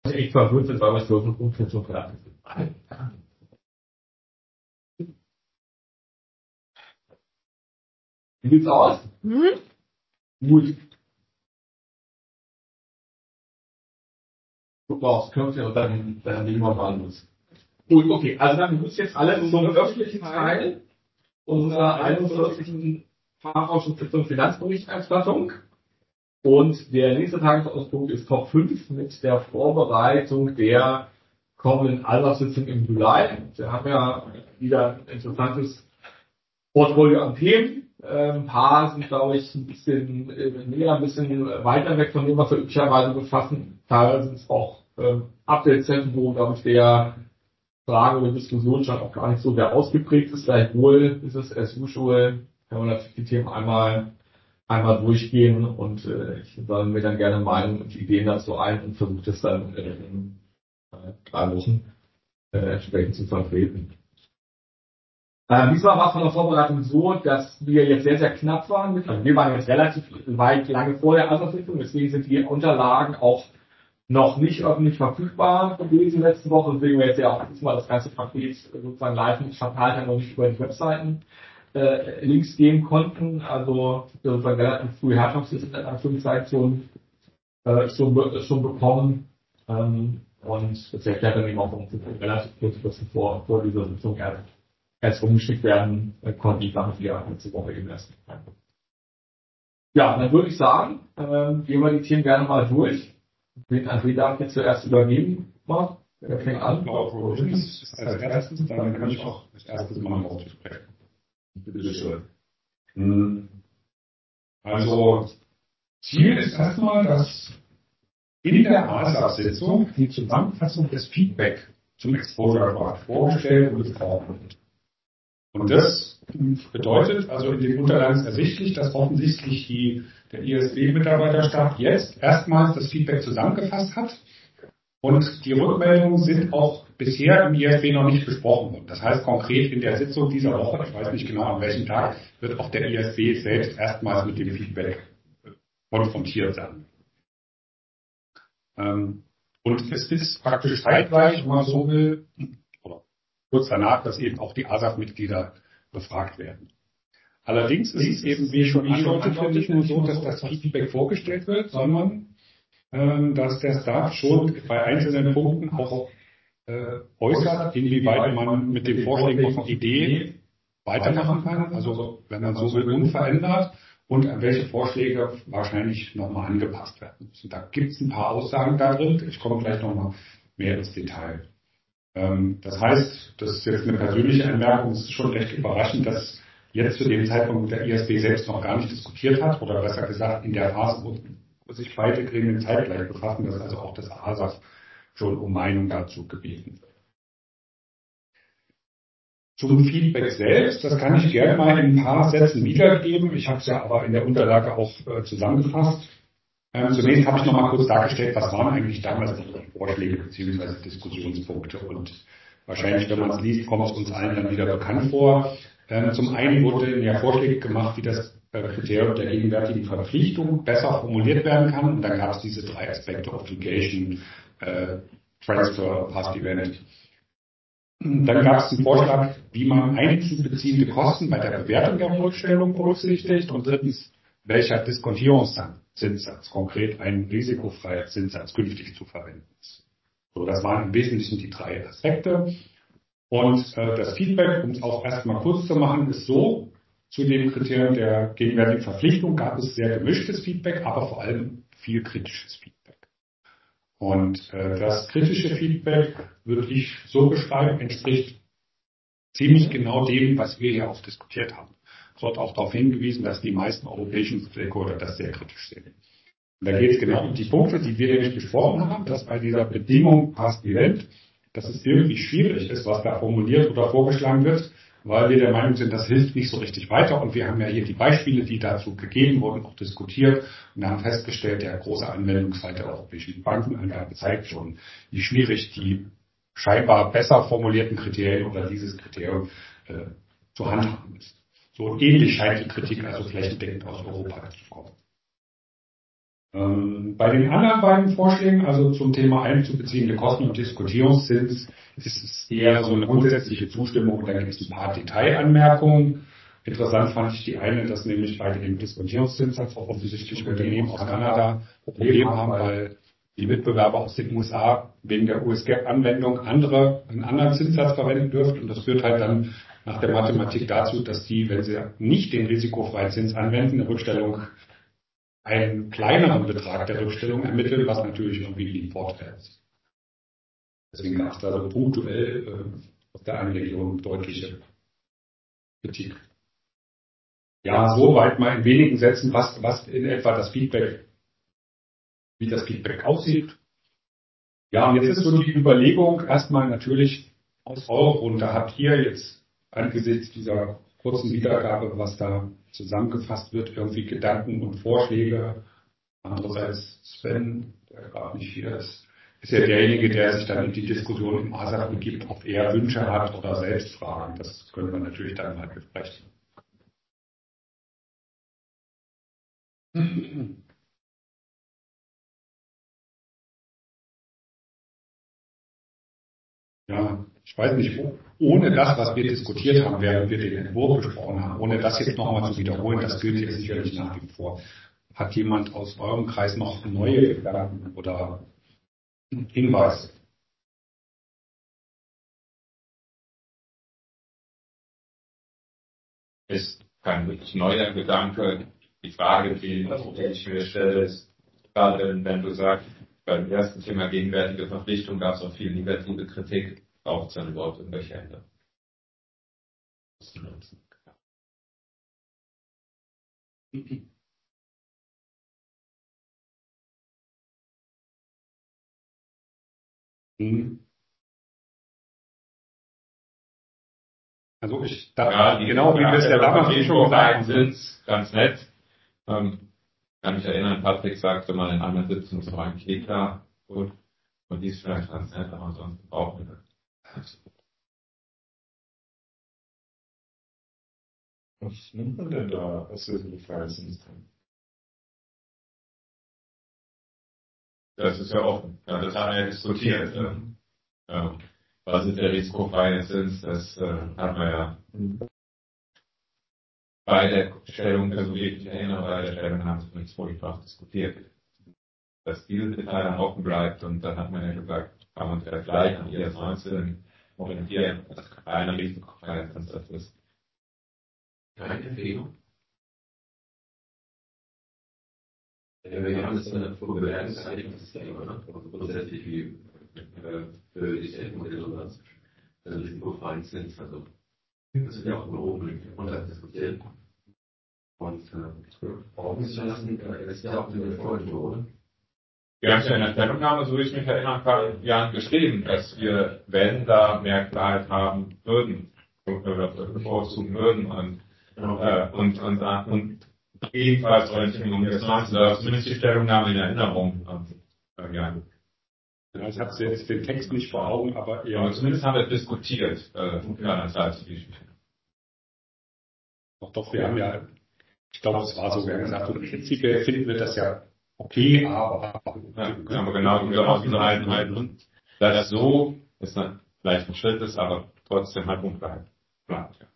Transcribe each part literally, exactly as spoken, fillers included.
echt verwirrt sind, weil wir es so ungefähr so verraten sind. Wie sieht's aus? Mhm. Gut. Guck mal aufs Knöpfchen und dann, dann legen wir mal los. Gut, okay. Also dann muss jetzt alle zum öffentlichen Teil unserer einundvierzigen Fachausschusssitzung Finanzberichterstattung. Und der nächste Tagesordnungspunkt ist Top fünf mit der Vorbereitung der kommenden Alltagssitzung im Juli. Wir haben ja wieder ein interessantes Portfolio an Themen. Ein paar sind, glaube ich, ein bisschen näher, ein bisschen weiter weg von dem, was wir üblicherweise befassen. Teilweise sind es auch ähm, Update-Zentren, wo, glaube ich, der Frage oder Diskussion schon auch gar nicht so sehr ausgeprägt ist. Gleichwohl ist es as usual, wenn wir natürlich die Themen einmal einmal durchgehen und äh, ich sammle mir dann gerne Meinungen und Ideen dazu ein und versuche das dann äh, in äh, drei Wochen äh, entsprechend zu vertreten. Äh, diesmal war es von der Vorbereitung so, dass wir jetzt sehr, sehr knapp waren. Mit, also wir waren jetzt relativ weit lange vor der Alterssitzung, deswegen sind die Unterlagen auch noch nicht öffentlich verfügbar gewesen letzte Woche. Deswegen wir jetzt ja auch diesmal das ganze Paket sozusagen live mit verteilt haben und nicht über die Webseiten äh, Links geben konnten. Also sozusagen relativ früh Herrschaftslisten in Anführungszeichen schon, äh, schon, schon bekommen. Ähm, und das erklärt dann eben auch, warum sie relativ kurzfristig vor, vor dieser Sitzung erst erst umgeschickt werden äh, konnte ich damit ja letzte Woche eben erst. Ja, dann würde ich sagen, ähm, gehen wir die Themen gerne mal durch. Den André darf jetzt zuerst übernehmen. Mal. Wer fängt an? Provisions ist als erstes, dann kann ich auch als erstes mal aufsprechen. Bitte schön. Also, Ziel ist erstmal, dass in der A S A F-Sitzung die Zusammenfassung des Feedback zum Exposure Report vorgestellt und besprochen wird. Und das bedeutet, also in den Unterlagen ist ersichtlich, dass offensichtlich die, der I S B-Mitarbeiterstab jetzt erstmals das Feedback zusammengefasst hat und die Rückmeldungen sind auch bisher im I S B noch nicht besprochen worden. Das heißt konkret in der Sitzung dieser Woche, ich weiß nicht genau an welchem Tag, wird auch der I S B selbst erstmals mit dem Feedback konfrontiert sein. Und es ist praktisch zeitgleich, wenn man so will, oder kurz danach, dass eben auch die A S A F-Mitglieder befragt werden. Allerdings ist es eben, wie ich schon andeutete, nicht nur so, dass das Feedback vorgestellt wird, sondern ähm, dass der Staff schon bei einzelnen Punkten auch äh, äußert, inwieweit man mit den Vorschlägen von Idee weitermachen kann, also wenn man so will, unverändert und an welche Vorschläge wahrscheinlich nochmal angepasst werden müssen. Da gibt es ein paar Aussagen da drin, ich komme gleich nochmal mehr ins Detail. Das heißt, das ist jetzt eine persönliche Anmerkung, es ist schon recht überraschend, dass jetzt zu dem Zeitpunkt der I S B selbst noch gar nicht diskutiert hat, oder besser gesagt in der Phase, wo sich beide Gremien zeitgleich befassen, dass also auch das A S A F schon um Meinung dazu gebeten wird. Zum Feedback selbst, das kann ich gerne mal in ein paar Sätzen wiedergeben, ich habe es ja aber in der Unterlage auch äh, zusammengefasst. Ähm, zunächst habe ich noch mal kurz dargestellt, was waren eigentlich damals die Vorschläge bzw. Diskussionspunkte. Und wahrscheinlich, wenn man es liest, kommt es uns allen dann wieder bekannt vor. Ähm, zum einen wurden ja Vorschläge gemacht, wie das äh, Kriterium der gegenwärtigen Verpflichtung besser formuliert werden kann. Und dann gab es diese drei Aspekte, Obligation, äh, Transfer, Past Event. Dann gab es einen Vorschlag, wie man einzelbeziehende Kosten bei der Bewertung der Rückstellung berücksichtigt. Und drittens, welcher Diskontierungszinssatz, konkret ein risikofreier Zinssatz, künftig zu verwenden ist. So, das waren im Wesentlichen die drei Aspekte. Und äh, das Feedback, um es auch erstmal kurz zu machen, ist so, zu dem Kriterium der gegenwärtigen Verpflichtung gab es sehr gemischtes Feedback, aber vor allem viel kritisches Feedback. Und äh, das kritische Feedback, würde ich so beschreiben, entspricht ziemlich genau dem, was wir hier auch diskutiert haben. Es wird auch darauf hingewiesen, dass die meisten europäischen Stakeholder das sehr kritisch sehen. Und da geht es genau um die Punkte, die wir nämlich besprochen haben, dass bei dieser Bedingung Past Event, dass es irgendwie schwierig ist, was da formuliert oder vorgeschlagen wird, weil wir der Meinung sind, das hilft nicht so richtig weiter. Und wir haben ja hier die Beispiele, die dazu gegeben wurden, auch diskutiert und haben festgestellt, der große Anwendungsfall der europäischen Bankenangabe zeigt schon, wie schwierig die scheinbar besser formulierten Kriterien oder dieses Kriterium äh, zu handhaben ist. So ähnlich scheint die Kritik also flächendeckend aus Europa zu kommen. Ähm, bei den anderen beiden Vorschlägen, also zum Thema einzubeziehende Kosten und Diskutierungszins, ist es eher so eine grundsätzliche Zustimmung und dann gibt es ein paar Detailanmerkungen. Interessant fand ich die eine, dass nämlich bei dem Diskutierungszins offensichtlich Unternehmen aus Kanada Probleme haben, weil die Mitbewerber aus den U S A wegen der U S-Gap-Anwendung andere, einen anderen Zinssatz verwenden dürfen. Und das führt halt dann nach der Mathematik dazu, dass die, wenn sie nicht den risikofreien Zins anwenden, eine Rückstellung, einen kleineren Betrag der Rückstellung ermitteln, was natürlich irgendwie ein Vorteil ist. Deswegen gab es da so punktuell äh, aus der einen Region deutliche Kritik. Ja, soweit mal in wenigen Sätzen, was, was in etwa das Feedback, wie das Feedback aussieht. Ja, und jetzt ist so die Überlegung erstmal natürlich aus eurer Runde. Habt ihr jetzt angesichts dieser kurzen Wiedergabe, was da zusammengefasst wird, irgendwie Gedanken und Vorschläge? Andererseits Sven, der gerade nicht hier ist, ist ja derjenige, der sich dann in die Diskussion im A S A P begibt, ob er Wünsche hat oder selbst Fragen. Das können wir natürlich dann mal besprechen. Ja, ich weiß nicht, ohne das, was wir diskutiert haben, während wir den Entwurf besprochen haben, ohne das jetzt nochmal zu wiederholen, das gilt jetzt sicherlich nach wie vor. Hat jemand aus eurem Kreis noch neue Gedanken oder Hinweise? Ist kein wirklich neuer Gedanke. Die Frage, die ich mir stelle, ist, gerade wenn, wenn du sagst, beim ersten Thema gegenwärtige Verpflichtung gab es auch viel negative Kritik, braucht es dann überhaupt irgendwelche Änderungen? Also ich dachte, ja, die, genau wie wir es ja damals eh schon gesagt haben, sind ganz nett. Ähm, kann mich erinnern, Patrick sagte mal in einer Sitzung zu einem Kita und, und die ist vielleicht ganz nett, aber ansonsten brauchen wir das. Was nimmt man denn da als Referenzen? Das ist ja offen. Ja, das haben wir ja diskutiert. Ähm, ähm, was ist der risikofreie Zins? Das äh, haben wir ja bei der Stellung, also wie ich mich erinnere, bei der Stellung haben wir es vorgebracht diskutiert. Dass dieses Detail dann offen bleibt und dann hat man ja gesagt, kann man vielleicht gleich an I S neunzehn orientieren, dass keiner risikofreier Zins das ist. Keine Empfehlung. Wir haben das in der Vorbewertung eigentlich das Thema, ne? Also grundsätzlich wie äh, für die Stellmodelle oder also risikofreien Zins. Also das wird ja auch nur oben und runter diskutiert. Und äh, brauchen Sie lassen, das ist ja auch eine Folge, oder? Wir haben es ja in der Stellungnahme, so wie ich mich erinnern kann, Jan geschrieben, dass wir, wenn da mehr Klarheit haben würden, oder bevorzugen würden und, äh, und, und, und ebenfalls Orientierung des neunzehn, oder zumindest die Stellungnahme in Erinnerung. Äh, ja. Ja, ich habe jetzt den Text nicht vor Augen, aber eher. Aber zumindest haben wir diskutiert, äh, einerseits. Doch, doch, wir haben ja, ich glaube, es war so, wir haben gesagt, so prinzipiell finden wir das ja okay, aber. Ja, aber genau diese Offenheit und das so ist dann vielleicht ein Schritt ist, aber trotzdem halt unklar bleibt. Ja.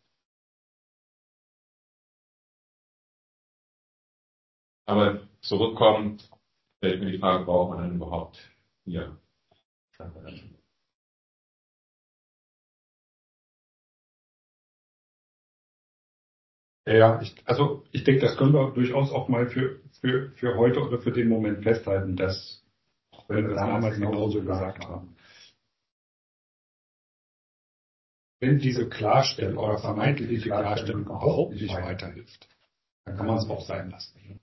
Aber zurückkommt, stellt mir die Frage, braucht man denn überhaupt hier? Ja, ich, also ich denke, das können wir durchaus auch mal für, für, für heute oder für den Moment festhalten, dass, auch wenn wir das damals genauso gesagt haben, wenn diese Klarstellung oder vermeintliche Klarstellung überhaupt nicht weiterhilft, dann kann man es auch sein lassen.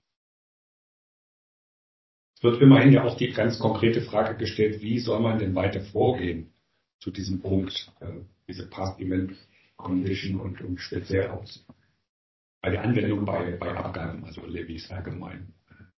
Es wird immerhin ja auch die ganz konkrete Frage gestellt, wie soll man denn weiter vorgehen zu diesem Punkt, äh, diese Past-Event-Condition und, und speziell aus. Bei der Anwendung bei, bei Abgaben, also Levies allgemein.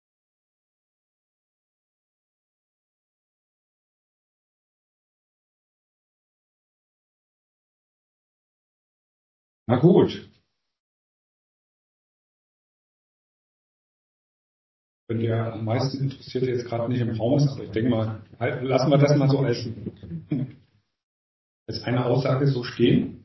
Na gut. der am meisten interessiert jetzt gerade nicht im Raum ist, aber ich denke mal, halt, lassen wir das mal so als, als eine Aussage so stehen.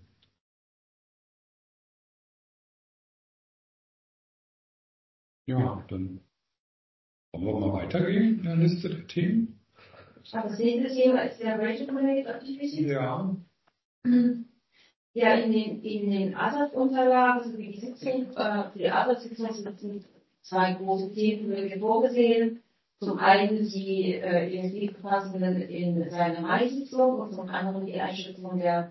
Ja, dann wollen wir mal weitergehen in der Liste der Themen. Aber das nächste Thema ist der Racial Connect Activities. Ja. Ja, in den, in den A S A P-Unterlagen sowie die Sitzung, äh, für die A S A P-Sitzung sind zwei große Themen vorgesehen. Zum einen die äh, E S G-Verfassungen in seiner Mai-Sitzung und zum anderen die Einschätzung der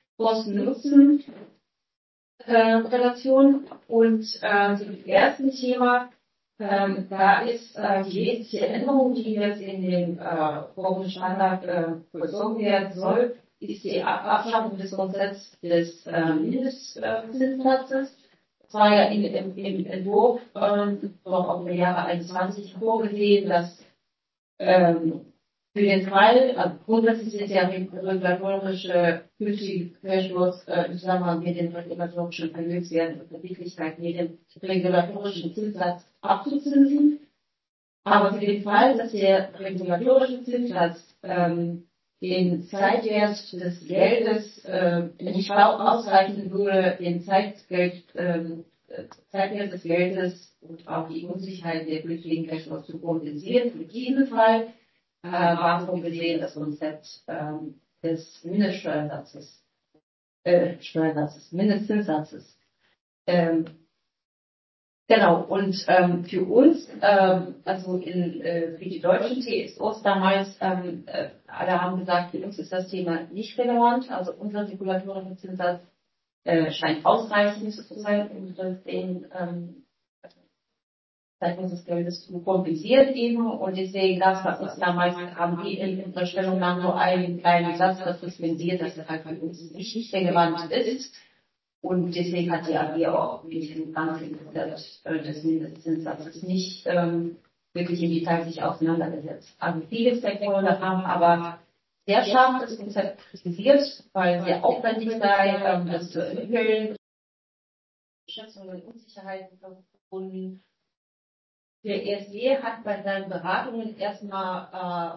Kosten-Nutzen-Relation. Und äh, zum ersten Thema, ähm, da ist äh, die wesentliche Änderung, die jetzt in dem äh, Standard äh, vollzogen werden soll, ist die Abschaffung des Konzepts des äh, Mindestzinssatzes. Das war ja in, im, im Entwurf ähm, noch auf im Jahre einundzwanzig vorgesehen, dass ähm, für den Fall, also grundsätzlich ist ja regulatorische gültige Cashflows äh, im Zusammenhang mit den regulatorischen Vermögenswerten und Verbindlichkeiten mit dem regulatorischen Zinssatz abzuzinsen. Aber für den Fall, dass der regulatorische Zinssatz ähm, den Zeitwert des Geldes äh, nicht ausreichen würde, den Zeitgeld, ähm, Zeitwert des Geldes und auch die Unsicherheit der gültigen Cashflows zu kompensieren. Für diesen Fall äh, war vorgesehen das Konzept ähm, des Mindeststeuersatzes, äh, Steuersatzes, Mindestzinssatzes. Ähm, Genau, und ähm, für uns, ähm, also in, äh, für die deutschen T S Os damals, ähm, äh, alle haben gesagt, für uns ist das Thema nicht relevant, also unser regulatorischer Zinssatz äh, scheint ausreichend zu sein, um den ähm, Zeitpunkt des Geldes zu kompensieren eben, und deswegen das, was uns damals, haben wir in unserer Stellungnahme nur einen kleinen Satz, das suspendiert, dass das halt für uns nicht relevant ist. Und deswegen hat die A G auch mit dem ganzen Konzept des Mindestzinssatzes nicht ähm, wirklich im Detail sich auseinandergesetzt. Also viele Stakeholder haben aber sehr scharf das Konzept kritisiert, weil sehr aufwendig sei, ähm, das zu entwickeln, Schätzungen und Unsicherheiten verbunden. Der E S G hat bei seinen Beratungen erstmal äh,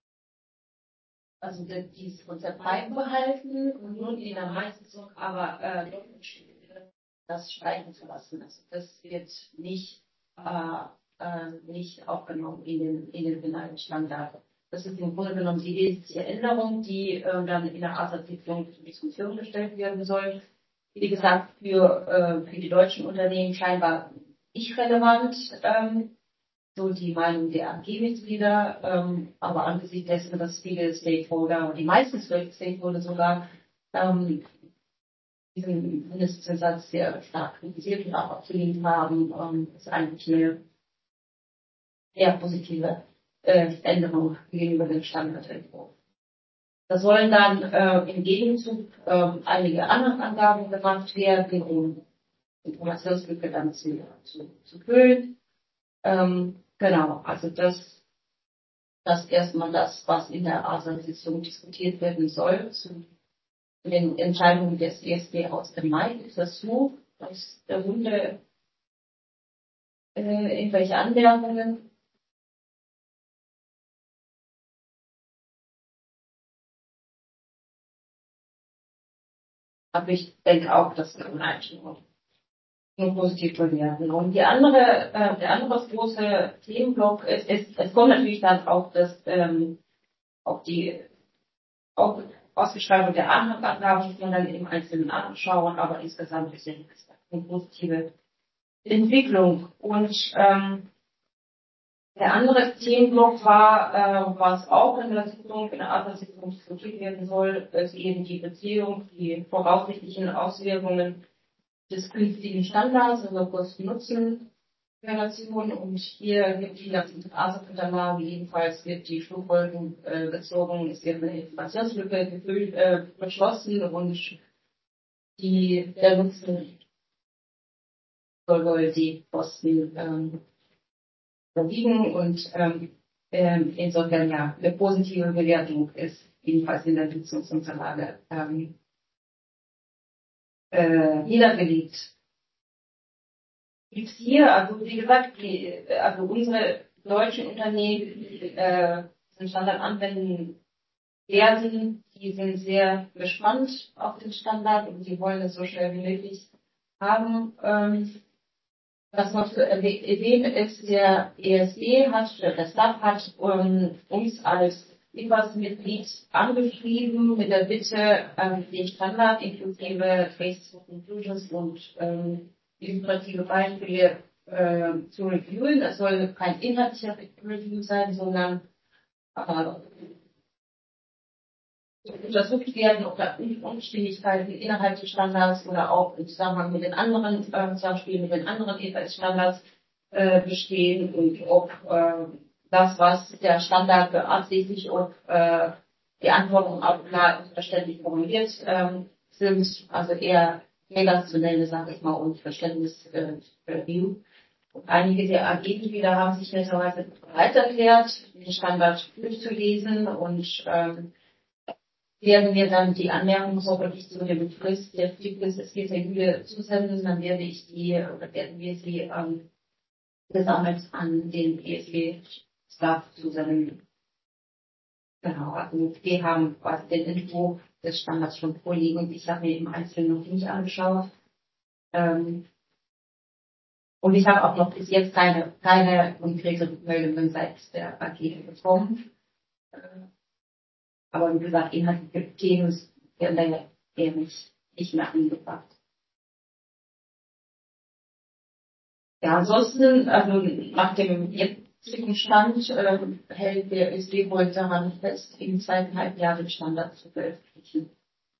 also dieses Konzept beibehalten und nun in der Mai-Sitzung aber äh, das streichen zu lassen. Also das wird nicht, äh, äh, nicht aufgenommen in den, in den finalen Standard. Das ist im Grunde genommen die wesentliche Änderung, die äh, dann in der A S A P-Sitzung zur Diskussion gestellt werden soll. Wie gesagt, für, äh, für die deutschen Unternehmen scheinbar nicht relevant. Ähm, so die Meinung der A G-Mitglieder, ähm, aber angesichts dessen, dass viele Stakeholder, und die meisten Stakeholder sogar, ähm, diesen Mindestzinssatz sehr stark kritisiert und auch abgelehnt haben, ähm, ist eigentlich eine sehr positive äh, Änderung gegenüber dem Standardentwurf. Da sollen dann äh, im Gegenzug äh, einige andere Angaben gemacht werden, um Informationslücke dann zu, zu, zu füllen. Ähm, Genau, also das, das erstmal das, was in der A S A-Sitzung diskutiert werden soll, zu den Entscheidungen des E S G aus dem Mai. Ist das so, dass der Runde äh, irgendwelche Anmerkungen? Aber ich denke auch, dass wir eigentlich nur positiv bewerten. Und die andere, äh, der andere große Themenblock ist, ist, es kommt natürlich dann auch das, ähm, auch die auch Ausgestaltung der Anlagen muss man dann im Einzelnen anschauen, aber insgesamt ist es eine positive Entwicklung. Und ähm, der andere Themenblock war, äh, was auch in der Sitzung, in der A S A-Sitzung diskutiert werden soll, ist eben die Beziehung, die voraussichtlichen Auswirkungen des künftigen Standards, also Kosten-Nutzen-Relation. Und hier gibt die ganzen A S A-Unterlagen, jedenfalls wird die Schlussfolgerung äh, gezogen, es wird eine Informationslücke gefüllt, äh, beschlossen und die, der Nutzen soll wohl die Kosten ähm, überwiegen, und ähm, ähm, insofern ja eine positive Bewertung ist jedenfalls in der Sitzungsunterlage ähm, äh, niedergelegt. gibt's hier, also wie gesagt, die, also unsere deutschen Unternehmen, die äh, den Standard anwenden werden, die sind sehr gespannt auf den Standard und die wollen es so schnell wie möglich haben. Ähm, was noch zu erwähnen ist, der E S B hat, der S A P hat um, uns als I P A S-Mitglied angeschrieben mit der Bitte, ähm, den Standard inklusive Traces for Conclusions und ähm, illustrative Beispiele äh, zu reviewen. Das soll kein inhaltlicher Review sein, sondern äh, untersucht werden, ob da Unstimmigkeiten innerhalb des Standards oder auch im Zusammenhang mit den anderen, äh, zum Beispiel mit den anderen E P A S-Standards äh, bestehen und ob äh, das, was der Standard beabsichtigt, ob äh, die Anforderungen auch klar und verständlich formuliert ähm, sind, also eher redaktionelle, sage ich mal, und Verständnis-Review. Äh, Einige der A G-Mitglieder haben sich netterweise bereit erklärt, den Standard durchzulesen und ähm, werden wir dann die Anmerkungen hoffentlich zu dem Frist, der Frist des vierten Juli zusenden, dann werde ich die, oder werden wir sie ähm, gesammelt an den E S B-Staff zusenden. Genau, also wir haben quasi den Entwurf des Standards schon vorliegen und ich habe mir im Einzelnen noch nicht angeschaut. Ähm, und ich habe auch noch bis jetzt keine, keine konkrete Rückmeldungen seitens der A G bekommen. Aber wie gesagt, inhaltliche Themen werden dann eher nicht, nicht mehr angebracht. Ja, ansonsten, also nach dem jetzigen Stand äh, hält der S D wohl daran fest, im zweiten Halbjahr den Standard zu veröffentlichen.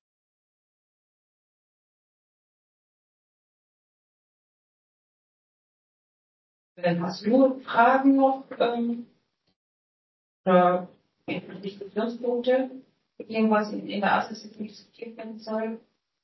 Wenn hast du Fragen noch ähm, oder Diskussionspunkte, irgendwas in, in der Assistent diskutiert werden soll?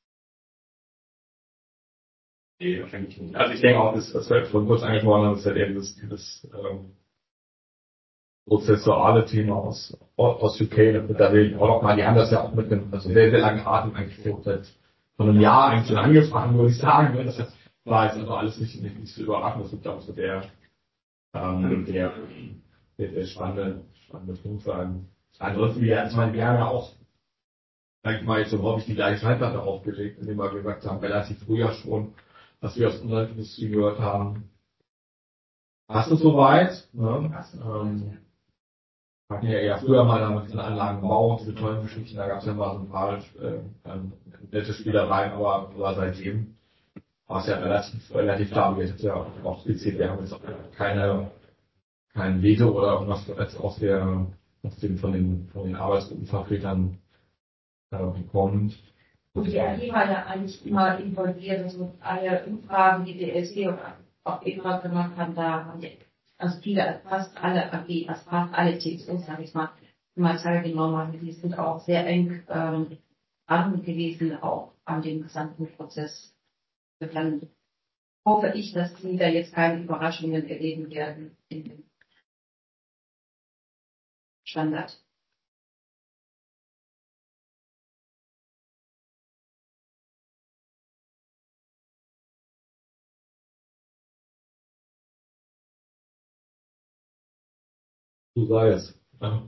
Nee, wahrscheinlich nicht. Also ich denke auch, das, was wir schon kurz angesprochen haben, ist halt eben das, dieses ähm, prozessuale Thema aus, aus U K, damit da will ich auch noch mal, die haben das ja auch mit einem also sehr, sehr langen Atem eigentlich so seit von einem Jahr eigentlich schon angefangen, würde ich sagen. Das war jetzt aber alles nicht, nicht, nicht so überraschend, das wird auch so der, ähm, der, der, der spannende, spannende Punkt sein. Ansonsten, wir, also meine, wir haben ja auch, sag ich mal, jetzt so häufig die gleiche Schallplatte aufgelegt, indem wir gesagt haben, relativ früher schon, was wir aus unserer Industrie gehört haben. Hast du soweit? Ne? Ähm, hatten ja eher früher mal damals in Anlagenbau, diese tollen Geschichten, da gab es ja mal so ein paar äh, ähm, nette Spielereien, aber, aber seitdem war es ja relativ, relativ klar, wir jetzt ja auch skizziert, wir haben jetzt auch keine, kein Veto oder irgendwas jetzt aus der, aus dem, von den, von den Arbeitsgruppenvertretern äh, bekommen. Und die A G war ja eigentlich immer involviert, also alle Umfragen, die die S D auch immer gemacht haben, da haben die, also viele, fast alle A G, also fast alle T S Os, sag ich mal, immer teilgenommen haben. Die sind auch sehr eng ähm, dran gewesen, auch an dem gesamten Prozess. Dann hoffe ich, dass sie da jetzt keine Überraschungen erleben werden in dem Standard. Du sei es. Ja.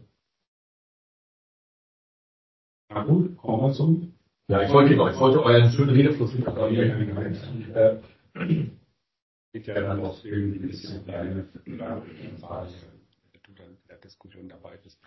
Na gut, kommen wir zum. Ja, ich wollte, ich wollte euren schönen Redefluss nicht äh, geht ja dann auch irgendwie ein bisschen deine Frage, wenn du dann in der Diskussion dabei bist.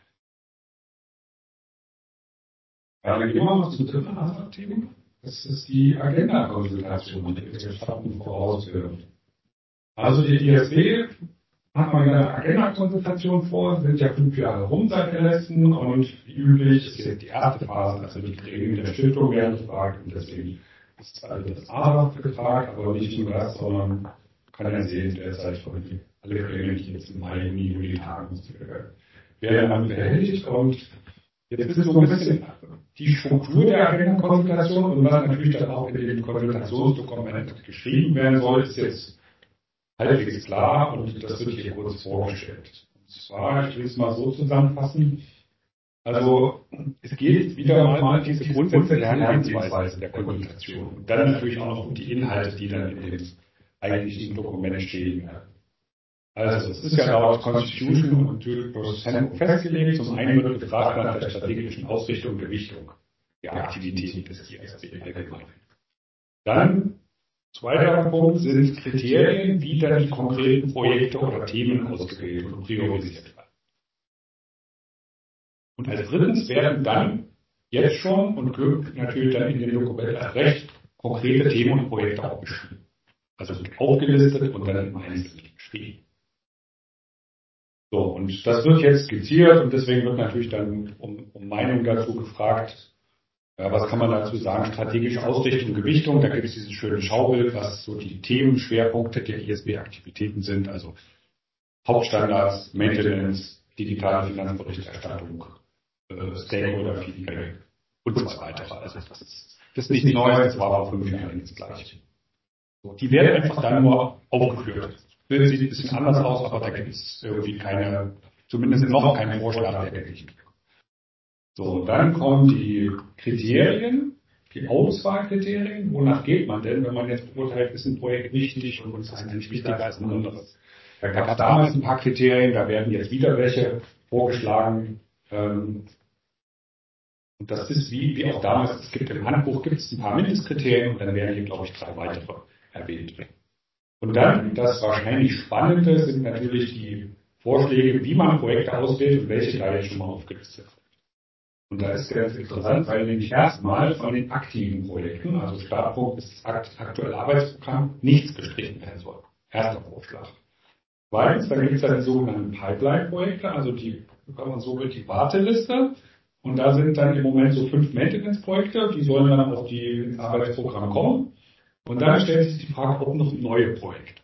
Ja, dann gehen wir mal zum dritten Thema. Das ist die Agenda-Konsultation, die wir schaffen vorausführen. Also die I S B hat man eine Agenda-Konsultation vor, sind ja fünf Jahre rum seit der letzten und wie üblich ist jetzt die erste Phase, also die Gremien der Stiftung werden gefragt und deswegen ist also das A S A gefragt, aber nicht nur das, sondern man kann ja sehen, derzeit von alle Gremien, die jetzt im Mai, Juni, Juli tagen, werden damit behelligt und jetzt ist so ein bisschen die Struktur der Agenda-Konsultation und was natürlich dann auch in dem Konsultationsdokument geschrieben werden soll, ist jetzt halbwegs klar und das wird hier kurz vorgestellt. Und zwar, ich will es mal so zusammenfassen, also es geht wieder mal um diese grundsätzliche Herangehensweise der Konsultation und dann natürlich auch noch um die Inhalte, die dann in dem eigentlich im Dokument stehen. Also es ist ja laut Constitution und Juridical Handbook festgelegt. Zum einen wird gefragt nach der strategischen Ausrichtung und Gewichtung der Aktivitäten des I S B allgemein. Dann, zweiter Punkt, sind Kriterien, wie dann die konkreten Projekte oder Themen ausgewählt und priorisiert werden. Und als drittens werden dann jetzt schon und natürlich dann in den Dokumenten recht konkrete Themen und Projekte auch beschrieben. Also aufgelistet und dann im Einzelnen stehen. So, und das wird jetzt skizziert und deswegen wird natürlich dann um, um Meinung dazu gefragt, ja, was kann man dazu sagen, strategische Ausrichtung, Gewichtung, da gibt es dieses schöne Schaubild, was so die Themenschwerpunkte der I S B-Aktivitäten sind, also Hauptstandards, Maintenance, digitale Finanzberichterstattung, äh, Stakeholder-Feedback und so weiter. Also das ist, das ist nichts Neues, das war vor fünf Jahren das Gleiche. So, die werden einfach dann nur aufgeführt. Sieht ein bisschen anders aus, aber da gibt es irgendwie keine, zumindest noch keinen Vorschlag, der gängig ist. So, dann kommen die Kriterien, die Auswahlkriterien. Wonach geht man denn, wenn man jetzt beurteilt, ist ein Projekt wichtig und ist eigentlich wichtiger als ein anderes? Da gab es damals ein paar Kriterien, da werden jetzt wieder welche vorgeschlagen. Ähm, und das ist wie, wie auch damals, es gibt im Handbuch gibt es ein paar Mindestkriterien und dann werden hier, glaube ich, drei weitere erwähnt. Und dann, das wahrscheinlich Spannende, sind natürlich die Vorschläge, wie man Projekte auswählt und welche da jetzt schon mal aufgelistet sind. Und da ist ganz interessant, weil nämlich erstmal von den aktiven Projekten, also Startpunkt ist das aktuelle Arbeitsprogramm, nichts gestrichen werden soll. Erster Vorschlag. Zweitens, dann gibt es ja die sogenannten Pipeline-Projekte, also die, wenn man so will, die Warteliste. Und da sind dann im Moment so fünf Maintenance-Projekte, die sollen dann auf die ins Arbeitsprogramm kommen. Und dann stellt sich die Frage, ob noch neue Projekte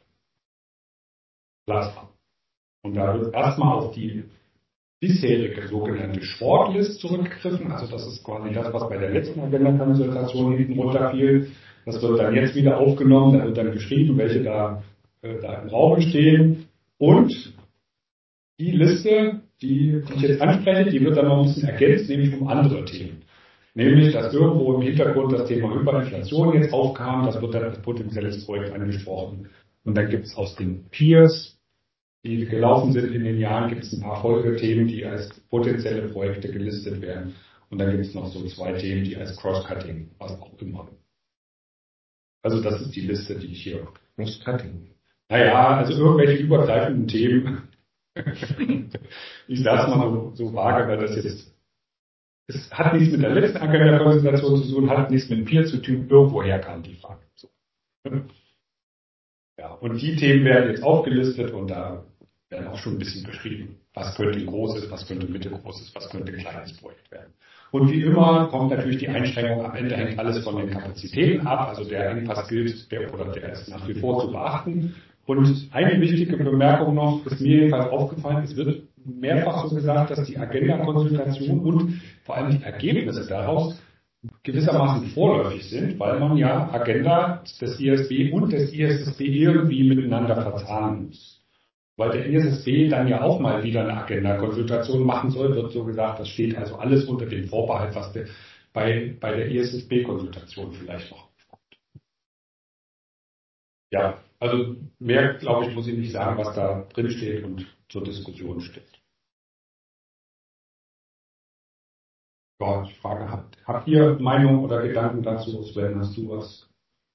Platz haben. Und da wird erstmal auf die bisherige sogenannte Shortlist zurückgegriffen. Also das ist quasi das, was bei der letzten Agenda-Konsultation hinten runterfiel. Das wird dann jetzt wieder aufgenommen, da wird dann geschrieben, welche da, äh, da im Raum stehen. Und die Liste, die, die ich jetzt anspreche, die wird dann noch ein bisschen ergänzt, nämlich um andere Themen. Nämlich, dass irgendwo im Hintergrund das Thema Hyperinflation jetzt aufkam, das wird dann als potenzielles Projekt angesprochen. Und dann gibt es aus den Peers, die gelaufen sind in den Jahren, gibt es ein paar Folgethemen, die als potenzielle Projekte gelistet werden. Und dann gibt es noch so zwei Themen, die als Cross-Cutting, was auch immer. Also das ist die Liste, die ich hier... Cross-Cutting? Naja, also irgendwelche übergreifenden Themen. Ich sage es mal so, so vage, weil das jetzt... Es hat nichts mit der letzten Agenda-Konzentration zu tun, hat nichts mit Peer zu tun, irgendwoher kam die Frage. So. Ja, und die Themen werden jetzt aufgelistet und da werden auch schon ein bisschen beschrieben, was könnte ein großes, was könnte mittelgroßes, was könnte ein kleines Projekt werden. Und wie immer kommt natürlich die Einschränkung, am Ende hängt alles von den Kapazitäten ab, also der Engpass gilt, der oder der ist nach wie vor zu beachten. Und eine wichtige Bemerkung noch, ist mir jedenfalls aufgefallen, es wird mehrfach so gesagt, dass die Agenda-Konsultation und vor allem die Ergebnisse daraus gewissermaßen vorläufig sind, weil man ja Agenda des I S B und des I S S B irgendwie miteinander verzahnen muss. Weil der I S S B dann ja auch mal wieder eine Agenda-Konsultation machen soll, wird so gesagt, das steht also alles unter dem Vorbehalt, was der, bei, bei der I S S B-Konsultation vielleicht noch kommt. Ja, also mehr, glaube ich, muss ich nicht sagen, was da drin steht und zur Diskussion steht. Ja, ich frage, habt, habt ihr Meinung oder Gedanken dazu? Sven, hast du was?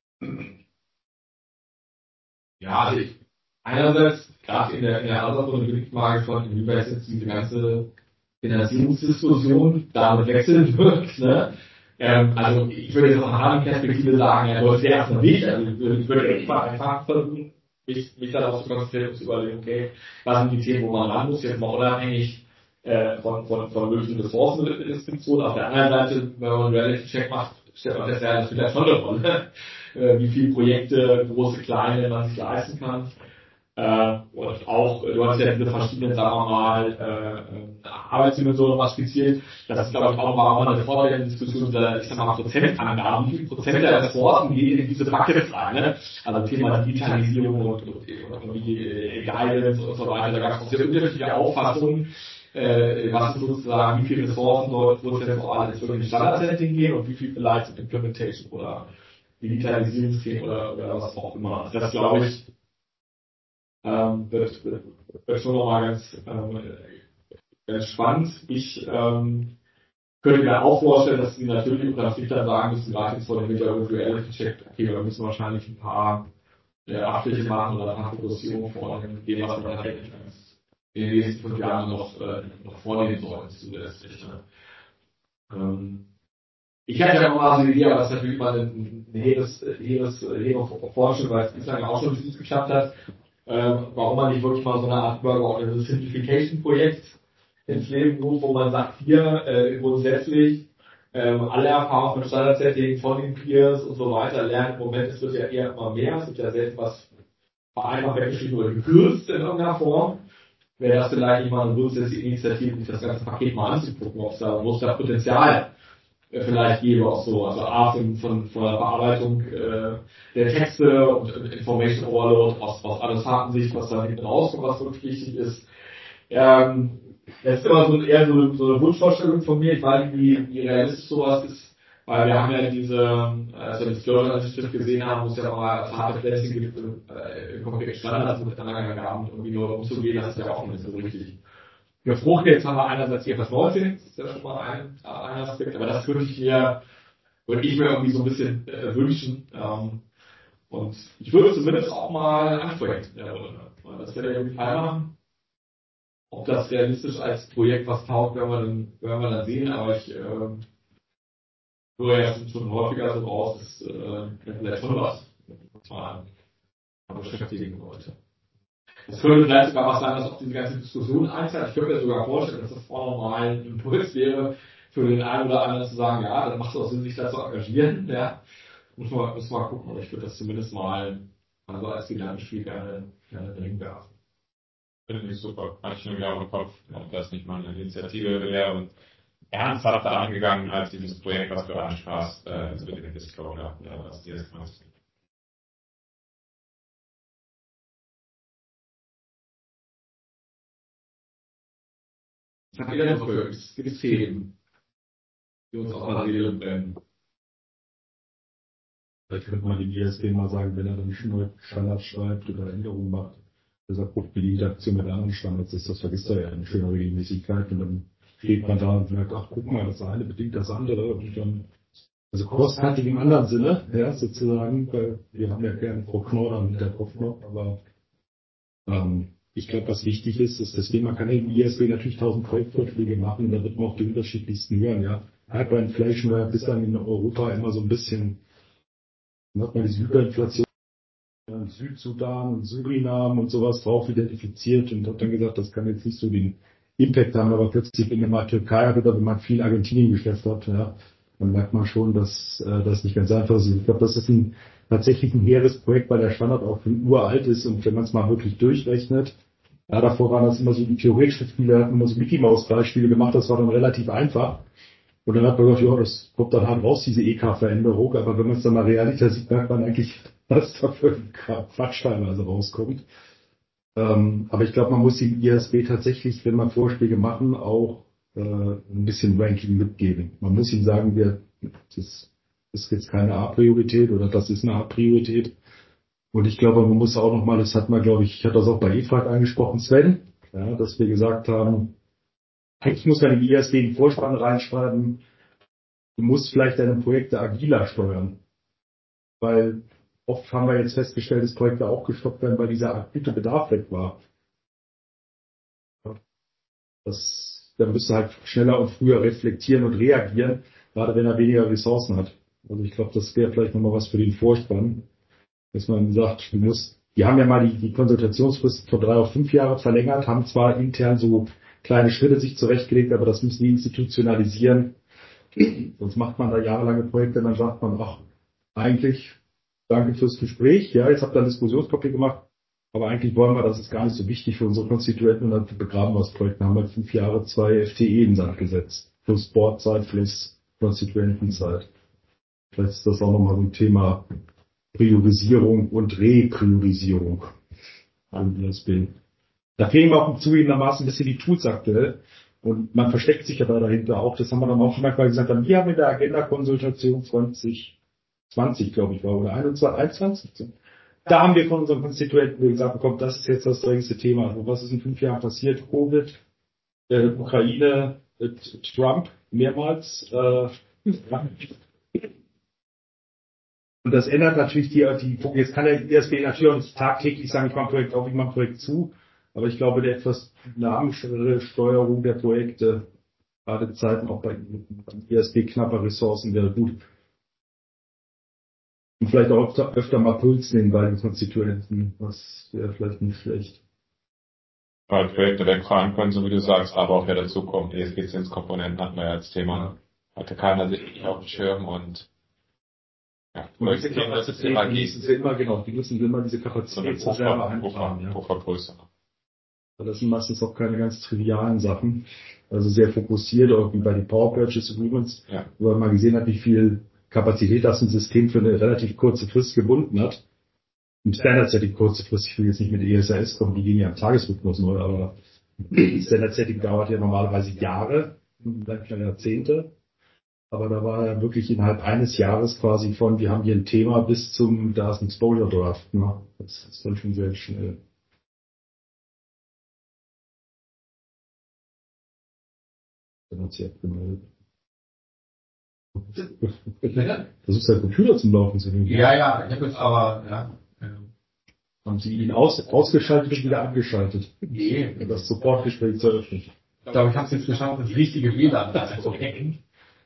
Ja, also ich, einerseits, gerade in der, in der Auswahl bin ich mal gespannt, inwieweit jetzt diese ganze Finanzierungsdiskussion damit wechseln wird. Ne? Ähm, also ich würde jetzt aus einer anderen Perspektive sagen, ja, läuft ja erstmal nicht. Also ich würde, ich würde echt mal einfach versuchen, mich, mich darauf zu konzentrieren und zu überlegen, okay, was sind die Themen, wo man ran muss, jetzt mal unabhängig äh, von, von, von möglichen Ressourcen mit Investitionen. Auf der anderen Seite, wenn man einen Reality-Check macht, stellt man fest, ja, das spielt ja schon eine Rolle, äh, wie viele Projekte, große, kleine, man sich leisten kann. Äh, und auch, du hast ja diese verschiedenen, sagen wir mal, äh, Arbeitsdimensionen was skizziert. Das ist, glaube ich, auch mal eine vorherige Diskussion dieser, ich sag mal, Prozentangaben. Wie viel Prozent der Ressourcen gehen in diese Buckets rein, ne? Also Thema Digitalisierung und, und, und wie äh, Guidance und so weiter. Da gab es sehr unterschiedliche Auffassungen, äh, was ist sozusagen, wie viele Ressourcen soll prozentual ins wirklich Standard-Setting gehen und wie viel vielleicht in Implementation oder Digitalisierungsthemen oder, oder was auch immer. Also das glaube ich, ähm, wird, wird, wird schon nochmal ganz, ähm, ganz spannend. Ich ähm, könnte mir auch vorstellen, dass sie natürlich unter Twitter sagen müssen, gerade jetzt vor dem Hintergrund Reality Check, okay, wir müssen wahrscheinlich ein paar äh, Abstriche machen oder ein paar Fokussierungen vornehmen, dem, was wir tatsächlich in den nächsten fünf Jahren noch, äh, noch vornehmen sollen zusätzlich. Ne? Ähm, Ich hatte ja noch mal so eine Idee, aber das ist natürlich mal ein hehres, hehres, hehre Forschung, weil es bislang auch schon nicht geklappt hat, ähm, warum man nicht wirklich mal so eine Art übergeordnetes Simplification-Projekt ins Leben ruft, wo man sagt, hier äh, grundsätzlich ähm, alle Erfahrungen mit Standard-Setting von den Peers und so weiter lernen. Im Moment es wird ja eher immer mehr, es wird ja selten was vereinfacht weggeschrieben oder gekürzt in irgendeiner Form. Wäre das vielleicht nicht mal eine grundsätzliche Initiative, sich das ganze Paket mal anzugucken, ob es da, wo es da Potenzial vielleicht gäbe auch so, also A von, von, von der Bearbeitung äh, der Texte und Information Overload aus, aus Adressatensicht, was da hinten rauskommt, was wirklich wichtig ist. Ähm, das ist immer so eher so, so eine Wunschvorstellung von mir, ich weiß nicht, wie, wie realistisch sowas ist, weil wir haben ja diese, als wir das Disclosure Initiative gesehen haben, wo es ja mal als harte Plätze gibt, äh, in konkreten Standards miteinander gehabt, irgendwie nur umzugehen, das ist ja auch nicht so richtig. Für Frucht jetzt haben wir einerseits I F R S neunzehn, das ist ja schon mal ein, ein Aspekt, aber das würde ich mir, würde ich mir irgendwie so ein bisschen äh, wünschen. Ähm, und ich würde zumindest auch mal ansprechen, ja, oder, das werde ich auf jeden Fall machen. Ob das realistisch als Projekt was taugt, werden wir dann, werden wir dann sehen, aber ich äh, höre ja schon, schon häufiger so raus, dass äh, vielleicht schon was, was man beschäftigen wollte. Es könnte vielleicht sogar was sein, dass auf diese ganze Diskussion einzahlt. Ich könnte mir sogar vorstellen, dass das auch nochmal ein Impuls wäre, für den einen oder anderen zu sagen, ja, dann macht es auch Sinn, sich da zu engagieren. Ja. Muss man, muss man gucken, aber ich würde das zumindest mal also als Gedankenspiel gerne, gerne drin werfen. Finde ich super. Hatte ich irgendwie auch im Kopf, ob das nicht mal eine Initiative wäre und ernsthafter angegangen als dieses Projekt, was du ansprachst, äh, zu dem Disclosure, ja, was dir jetzt meinst. Was habt ihr denn noch für Themen, die uns auf der Seele brennen? Vielleicht könnte man dem I S B mal sagen, wenn er dann nicht nur Standards schreibt oder Änderungen macht, dass er guckt, wie die Interaktion mit anderen Standards ist, das vergisst er ja in schöner Regelmäßigkeit und dann steht man da und sagt, ach guck mal, das eine bedingt das andere und dann, also cross-cutting im anderen Sinne, ja, sozusagen, weil wir haben ja gerne Frau Knorr dann mit der Kopf noch, aber ähm, ich glaube, was wichtig ist, ist, deswegen man kann im I S B natürlich tausend Projektvorschläge machen und da wird man auch die unterschiedlichsten hören, ja. Hyperinflation war ja bislang in Europa immer so ein bisschen, dann hat man diese Hyperinflation in Südsudan und Surinam und sowas drauf identifiziert und hat dann gesagt, das kann jetzt nicht so den Impact haben, aber plötzlich, wenn man mal Türkei hat oder wenn man viel Argentinien-Geschäft hat, ja, dann merkt man schon, dass äh, das nicht ganz einfach ist. Ich glaube, das ist ein tatsächlich ein hehres Projekt, weil der Standard auch schon uralt ist und wenn man es mal wirklich durchrechnet, ja, davor waren das immer so die theoretischen Spiele, hatten immer so Mickey-Maus-Beispiele gemacht, das war dann relativ einfach. Und dann hat man gesagt, ja, das kommt dann halt raus, diese E K-Veränderung, aber wenn man es dann mal realiter sieht, merkt man eigentlich, was da für ein Quatsch teilweise rauskommt. Ähm, aber ich glaube, man muss im I S B tatsächlich, wenn man Vorschläge machen, auch äh, ein bisschen Ranking mitgeben. Man muss ihm sagen, wir, das ist jetzt keine A-Priorität oder das ist eine A-Priorität. Und ich glaube, man muss auch nochmal, das hat man, glaube ich, ich hatte das auch bei E F R A G angesprochen, Sven, ja, dass wir gesagt haben, eigentlich muss man im I S B einen Vorspann reinschreiben, du musst vielleicht deine Projekte agiler steuern. Weil oft haben wir jetzt festgestellt, dass Projekte auch gestoppt werden, weil dieser akute Bedarf weg war. Das, dann müsste halt schneller und früher reflektieren und reagieren, gerade wenn er weniger Ressourcen hat. Also ich glaube, das wäre vielleicht nochmal was für den Vorspann, dass man sagt, du musst, die haben ja mal die, die Konsultationsfrist von drei auf fünf Jahre verlängert, haben zwar intern so kleine Schritte sich zurechtgelegt, aber das müssen die institutionalisieren. Sonst macht man da jahrelange Projekte und dann sagt man, ach, eigentlich, danke fürs Gespräch, ja, jetzt habt ihr ein Diskussionspapier gemacht, aber eigentlich wollen wir, das ist gar nicht so wichtig für unsere Konstituenten und dann begraben wir das Projekt. Dann haben wir fünf Jahre zwei F T E in den Sand gesetzt. Plus Boardzeit, plus Konstituentenzeit. Vielleicht ist das auch nochmal so ein Thema Priorisierung und Repriorisierung im I S B. Da fehlen mir auch zugegebenermaßen ein bisschen die Tools aktuell. Und man versteckt sich aber dahinter auch. Das haben wir dann auch schon manchmal gesagt. Wir haben in der Agenda-Konsultation zwanzig zwanzig, glaube ich, war, oder einundzwanzig. Da haben wir von unseren Konstituenten gesagt bekommen, das ist jetzt das drängendste Thema. Also was ist in fünf Jahren passiert? Covid, äh, Ukraine, äh, Trump, mehrmals. Äh, und das ändert natürlich die, die jetzt kann der I S B natürlich auch nicht tagtäglich sagen, ich mache ein Projekt auf, ich mache ein Projekt zu. Aber ich glaube, der etwas dynamischere Steuerung der Projekte, gerade in Zeiten auch bei I S B knapper Ressourcen, wäre gut. Und vielleicht auch öfter, öfter mal Puls nehmen bei den Konstituenten, das wäre vielleicht nicht schlecht. Weil Projekte wegfahren können, so wie du sagst, aber auch wieder dazu kommt, E S G-Zinskomponenten hatten wir ja als Thema. Hatte keiner sich nicht auf dem Schirm und ja, und die Kapazität, die müssen sie immer, genau, die müssen immer diese Kapazität so selber einplanen. Ja. Puffergröße. Das sind meistens auch keine ganz trivialen Sachen. Also sehr fokussiert, auch wie bei den Power Purchase Agreements, ja. wo man gesehen hat, wie viel Kapazität das ein System für eine relativ kurze Frist gebunden hat. Im Standard-Setting kurze Frist, ich will jetzt nicht mit E S R S kommen, die gehen ja im Tagesrhythmus nur, aber Standard-Setting dauert ja normalerweise Jahre, vielleicht schon Jahrzehnte. Aber da war ja wirklich innerhalb eines Jahres quasi von, wir haben hier ein Thema bis zum, da ist ein Exposure Draft. Ne? Das ist dann schon sehr schnell. Dann hat sie abgemeldet. Versuchst dein Computer zum Laufen zu bringen. Ja, ja, ich habe jetzt aber, ja. Haben Sie ihn aus, ausgeschaltet und wieder angeschaltet? Nee. Um das Supportgespräch zu eröffnen. Ich glaube, ich habe es jetzt geschafft, das richtige W L A N zu hacken.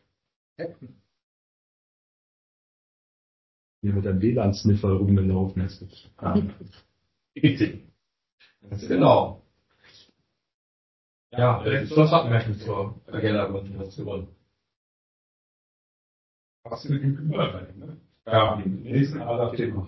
Hier mit einem W L A N-Sniffer rumgelaufen ist. Ganz genau. Ja, das ist was Anmerkung zur Agenda-Konfiguration. Hast du mit dem Überleitung, ne? Ja. Nächsten aller Thema.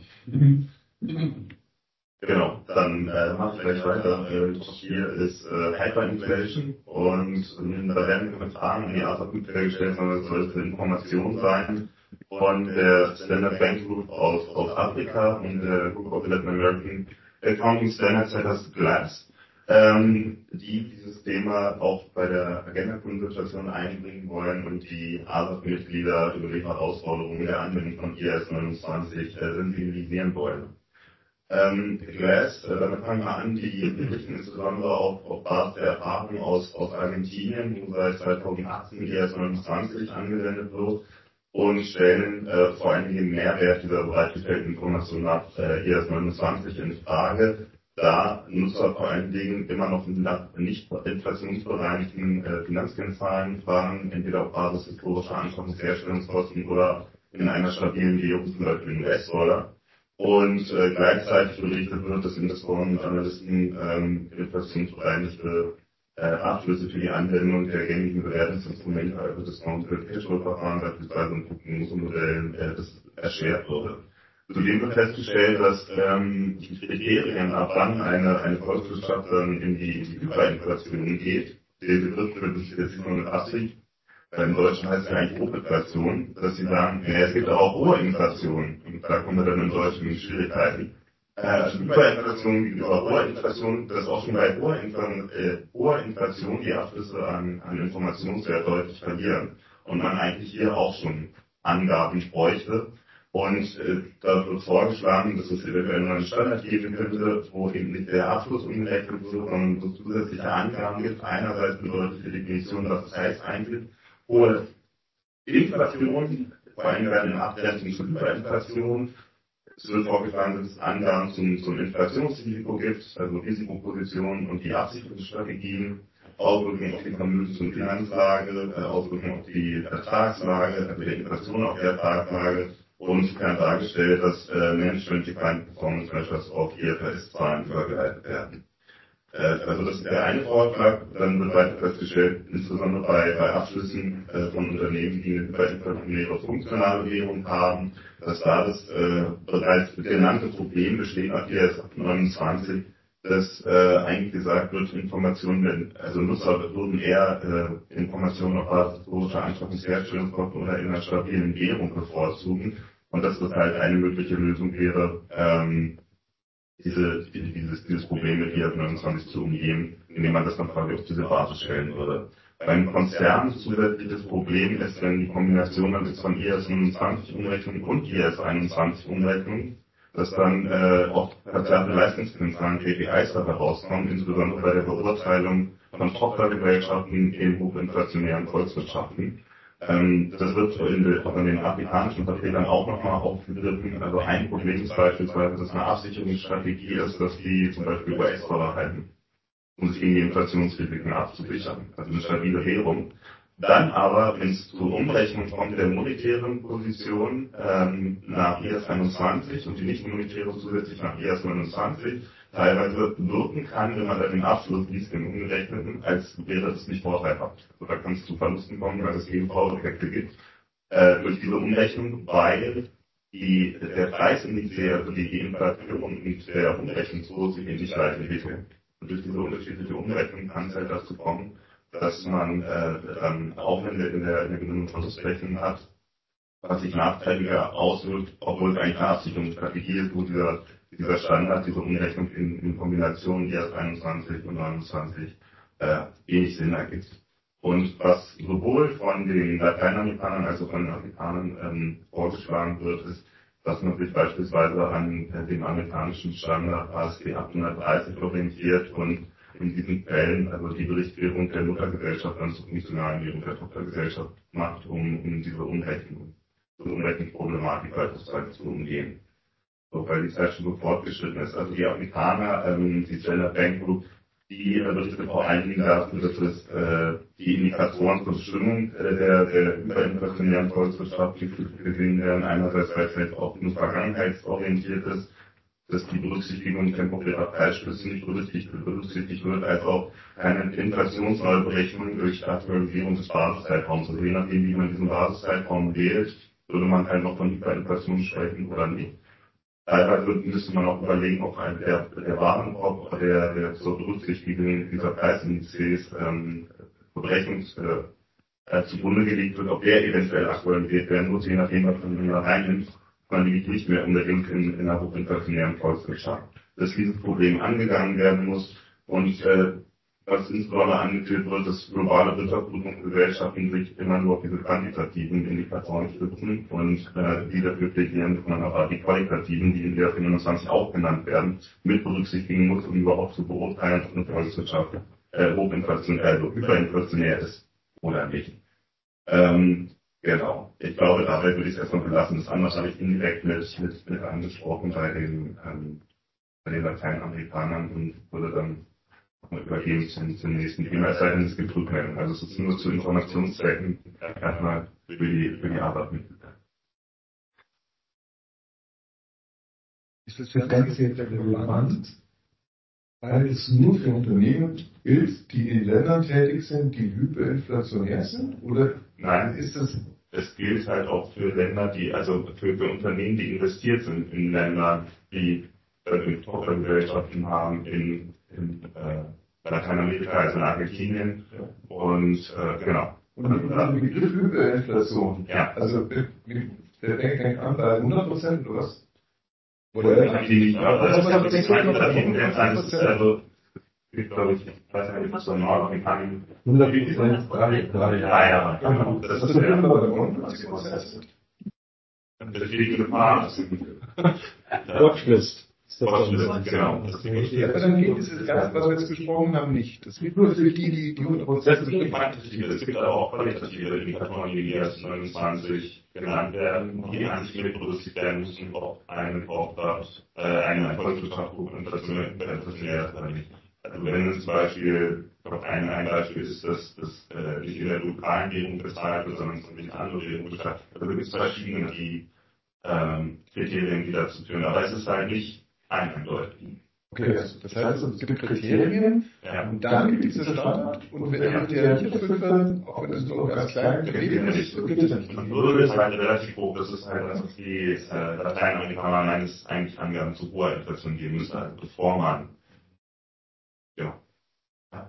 Genau, dann äh, mache ich gleich weiter. Äh, hier ist äh, Hyperinflation und äh, da werden wir Fragen an die A S A P gestellt, sondern es soll eine Information sein von der Standard Bank Group aus, aus Afrika und der Group of Latin American Accounting Standard Setters Glass, ähm, die dieses Thema auch bei der Agenda-Konsultation einbringen wollen und die A S A P-Mitglieder über die Herausforderungen der Anwendung von I S neunundzwanzig äh, sensibilisieren wollen. Ähm, Glass, äh, damit fangen wir an, die berichten insbesondere auf, auf Basis der Erfahrungen aus, aus Argentinien, wo seit zweitausendachtzehn I S neunundzwanzig angewendet wird und stellen äh, vor allem den Mehrwert dieser bereitgestellten Informationen nach äh, I S neunundzwanzig in Frage, da Nutzer vor allen Dingen immer noch nicht inflationsbereinigten äh, Finanzkennzahlen fragen, entweder auf Basis historischer Anschaffungsherstellungskosten oder in einer stabilen Währung, zum Beispiel in U S-Dollar. Und äh, gleichzeitig berichtet wird, dass Investoren und Analysten ähm, inflationsbereinigte äh, Abschlüsse für die Anwendung der gängigen Bewertungsinstrumente, also Discounted Cashflow-Verfahren, beispielsweise in Prognosemodellen, äh, das erschwert wurde. Zudem wird festgestellt, dass ähm, die Kriterien, ab wann eine, eine Volkswirtschaft dann in die, in die Hyperinflation geht, der Begriff wird jetzt siebenhundertachtzig, im Deutschen heißt es ja eigentlich Hochinflation, dass sie sagen, ja, es gibt aber auch hohe Inflation. Und da kommen wir dann im Deutschen in Schwierigkeiten. Äh, also Hyperinflation gegenüber hoher Inflation, dass auch schon bei hoher Inflation, äh, hoher Inflation die Abschlüsse an, an Informationswert deutlich verlieren. Und man eigentlich hier auch schon Angaben bräuchte. Und äh, da wird vorgeschlagen, dass es eventuell nur einen Standard geben könnte, wo eben nicht der Abschluss umgerechnet wird, sondern so zusätzliche Angaben gibt. Einerseits bedeutet die Definition, dass es heißt eigentlich, hohe Inflation, vor allem werden in Abgrenzung zur Hyperinflation. Es wird vorgeschlagen, dass es Angaben zum, zum Inflationsrisiko gibt, also Risikopositionen und die Absicherungsstrategien, Auswirkungen auf die Vermögens- und Finanzlage, äh, Auswirkungen auf die Ertragslage, also die Inflation auf die Ertragslage und es kann dargestellt, dass äh, Management Defined Performance Measures auf I F R S-Zahlen übergeleitet werden. Also das ist der eine Vorschlag, dann wird weiter festgestellt, insbesondere bei, bei Abschlüssen äh, von Unternehmen, die eine überinflationäre funktionale Währung haben, dass da das äh, bereits genannte Problem besteht nach I S neunundzwanzig, dass äh, eigentlich gesagt wird, Informationen, also Nutzer würden eher äh, Informationen auf Basis historischer Anschaffungsherstellungskosten oder in einer stabilen Währung bevorzugen und dass das halt eine mögliche Lösung wäre, ähm, Diese, dieses, dieses Problem mit I S neunundzwanzig zu umgehen, indem man das dann quasi auf diese Basis stellen würde. Beim Konzern zusätzliches Problem ist, wenn die Kombination dann ist von I A S fünfundzwanzig Umrechnung und I A S einundzwanzig Umrechnung, dass dann äh, oft verzerrte Leistungskennzahlen K P Is dabei rauskommen, insbesondere bei der Beurteilung von Tochtergesellschaften in hochinflationären Volkswirtschaften. Ähm, das wird in den, von den afrikanischen Vertretern auch nochmal aufgegriffen. Also ein Problem ist beispielsweise, dass eine Absicherungsstrategie ist, dass die zum Beispiel U S-Dollar halten, um sich gegen die Inflationsrisiken abzusichern. Also eine stabile Währung. Dann aber, wenn es zur Umrechnung kommt der monetären Position ähm, nach I A S einundzwanzig und die nicht monetäre zusätzlich nach I A S neunundzwanzig, teilweise wirken kann, wenn man dann den Abschluss liest, den umgerechneten, als wäre das nicht vorteilhaft. Also da kann es zu Verlusten kommen, weil es G U V-Effekte gibt, äh, durch diese Umrechnung, weil die, der Preisindex, also die Inflation und der Umrechnung so sich nicht gleich entwickeln. Und durch diese unterschiedliche Umrechnung kann es halt dazu kommen, dass man äh, dann Aufwände in der, in der Gewinn- und Verlustrechnung hat, was sich nachteiliger auswirkt, obwohl es eigentlich eine Absicherungsstrategie ist, wo dieser, dieser Standard, diese Umrechnung in, in Kombination I A S einundzwanzig und neunundzwanzig äh, wenig Sinn ergibt. Und was sowohl von den Lateinamerikanern als auch von den Afrikanern ähm, vorgeschlagen wird, ist, dass man sich beispielsweise an äh, dem amerikanischen Standard A S P achthundertdreißig orientiert und in diesen Fällen also die Berichtsführung der Muttergesellschaft dann zur funktionalen Währung der Tochtergesellschaft macht, um, um diese Umrechnung, diese Umrechnungsproblematik beispielsweise zu umgehen. So, weil die Zeit schon so fortgeschritten ist. Also die Amerikaner, ähm, die Standard Bank Group, die äh, berichtet vor allen Dingen dafür, dass es äh, die Indikatoren zur Bestimmung äh, der, der überinflationären Volkswirtschaft gesehen werden. Einerseits, weil es halt auch nur vergangenheitsorientiert ist, dass die Berücksichtigung temporärer Preisstütze nicht berücksichtigt, berücksichtigt wird, als auch eine Inflationsneuberechnung durch Aktualisierung des Basiszeitraums. Also je nachdem, wie man diesen Basiszeitraum wählt, würde man halt noch von Hyperinflation sprechen oder nicht. Teilweise müsste man auch überlegen, ob ein, der, der Warenkorb, der, der zur Berücksichtigung dieser Preisindizes ähm, Berechnungs äh, zugrunde gelegt wird, ob der eventuell aktualisiert werden muss, je nachdem, was man da reinnimmt. Man liegt nicht mehr unbedingt in, in einer hochinflationären Volkswirtschaft. Dass dieses Problem angegangen werden muss und äh, was insbesondere angeführt wird, dass globale Wirtschaftsprüfungsgesellschaften sich immer nur auf diese quantitativen Indikatoren stützen und äh, die dafür plädieren, dass man aber die qualitativen, die in der fünfundzwanzig auch genannt werden, mit berücksichtigen muss, um überhaupt zu beurteilen, ob eine Volkswirtschaft äh, hochinflationär, also überinflationär ist oder nicht. Ähm, Genau. Ich glaube, dabei würde ich es erstmal belassen. Das andere habe ich indirekt mit, mit, mit angesprochen bei den, ähm, bei den Lateinamerikanern und würde dann nochmal übergeben zum, zum nächsten Thema. Es sei denn, es gibt Rückmeldungen. Also es ist nur zu Informationszwecken erstmal für die, für die Arbeit mit. Ist das Ganze jetzt relevant, weil es nur für Unternehmen gilt, die in Ländern tätig sind, die hyperinflationär sind? Oder Nein, ist das... Es gilt halt auch für Länder, die, also für, für Unternehmen, die investiert sind in Länder, die äh, Tochtergesellschaften haben in, in äh, Lateinamerika, also in Argentinien. Und äh, genau. Und der Begriff Hyperinflation, ja. Also der fängt an bei hundert Prozent oder was? Oder ich habe die nicht, aber das ist also ich glaube, ich weiß nicht, ob es so ein Nordamerikanischen hundert Prozent, drei, drei Jahre. Genau. Das ist ja der neunundneunzig Prozent. deswegen Gefahr. Watchlist. Watchlist, genau. Ja, aber dann geht dieses Ganze, was wir jetzt besprochen haben, nicht. Das geht nur für die, die die hundert Prozent Das ist quantitative. Es gibt aber auch qualitative Indikatoren, die I A S neunundzwanzig genannt werden, die an sich mit berücksichtigt werden müssen, ob eine Tochter, äh, eine Volkswirtschaft inflationär ist oder nicht. Also wenn es zum Beispiel, ich glaube, ein, ein Beispiel ist, dass das äh, nicht in der lokalen Währung bezahlt wird, sondern von den anderen Währungen bezahlt. Also gibt es verschiedene die, ähm, Kriterien, die dazu führen. Aber es ist halt nicht eindeutig. Okay, also das heißt, es gibt Kriterien, ja. Und dann gibt es diesen Standard, und wenn ja. der nicht erfüllt wird, auch wenn es nur ganz klein ist, gibt es nicht. Die Hürde ist halt relativ hoch, das ist halt, dass die äh, Lateinamerikaner meines eigentlich Angaben zu hoher Inflation geben müssen, also bevor man ja. ja.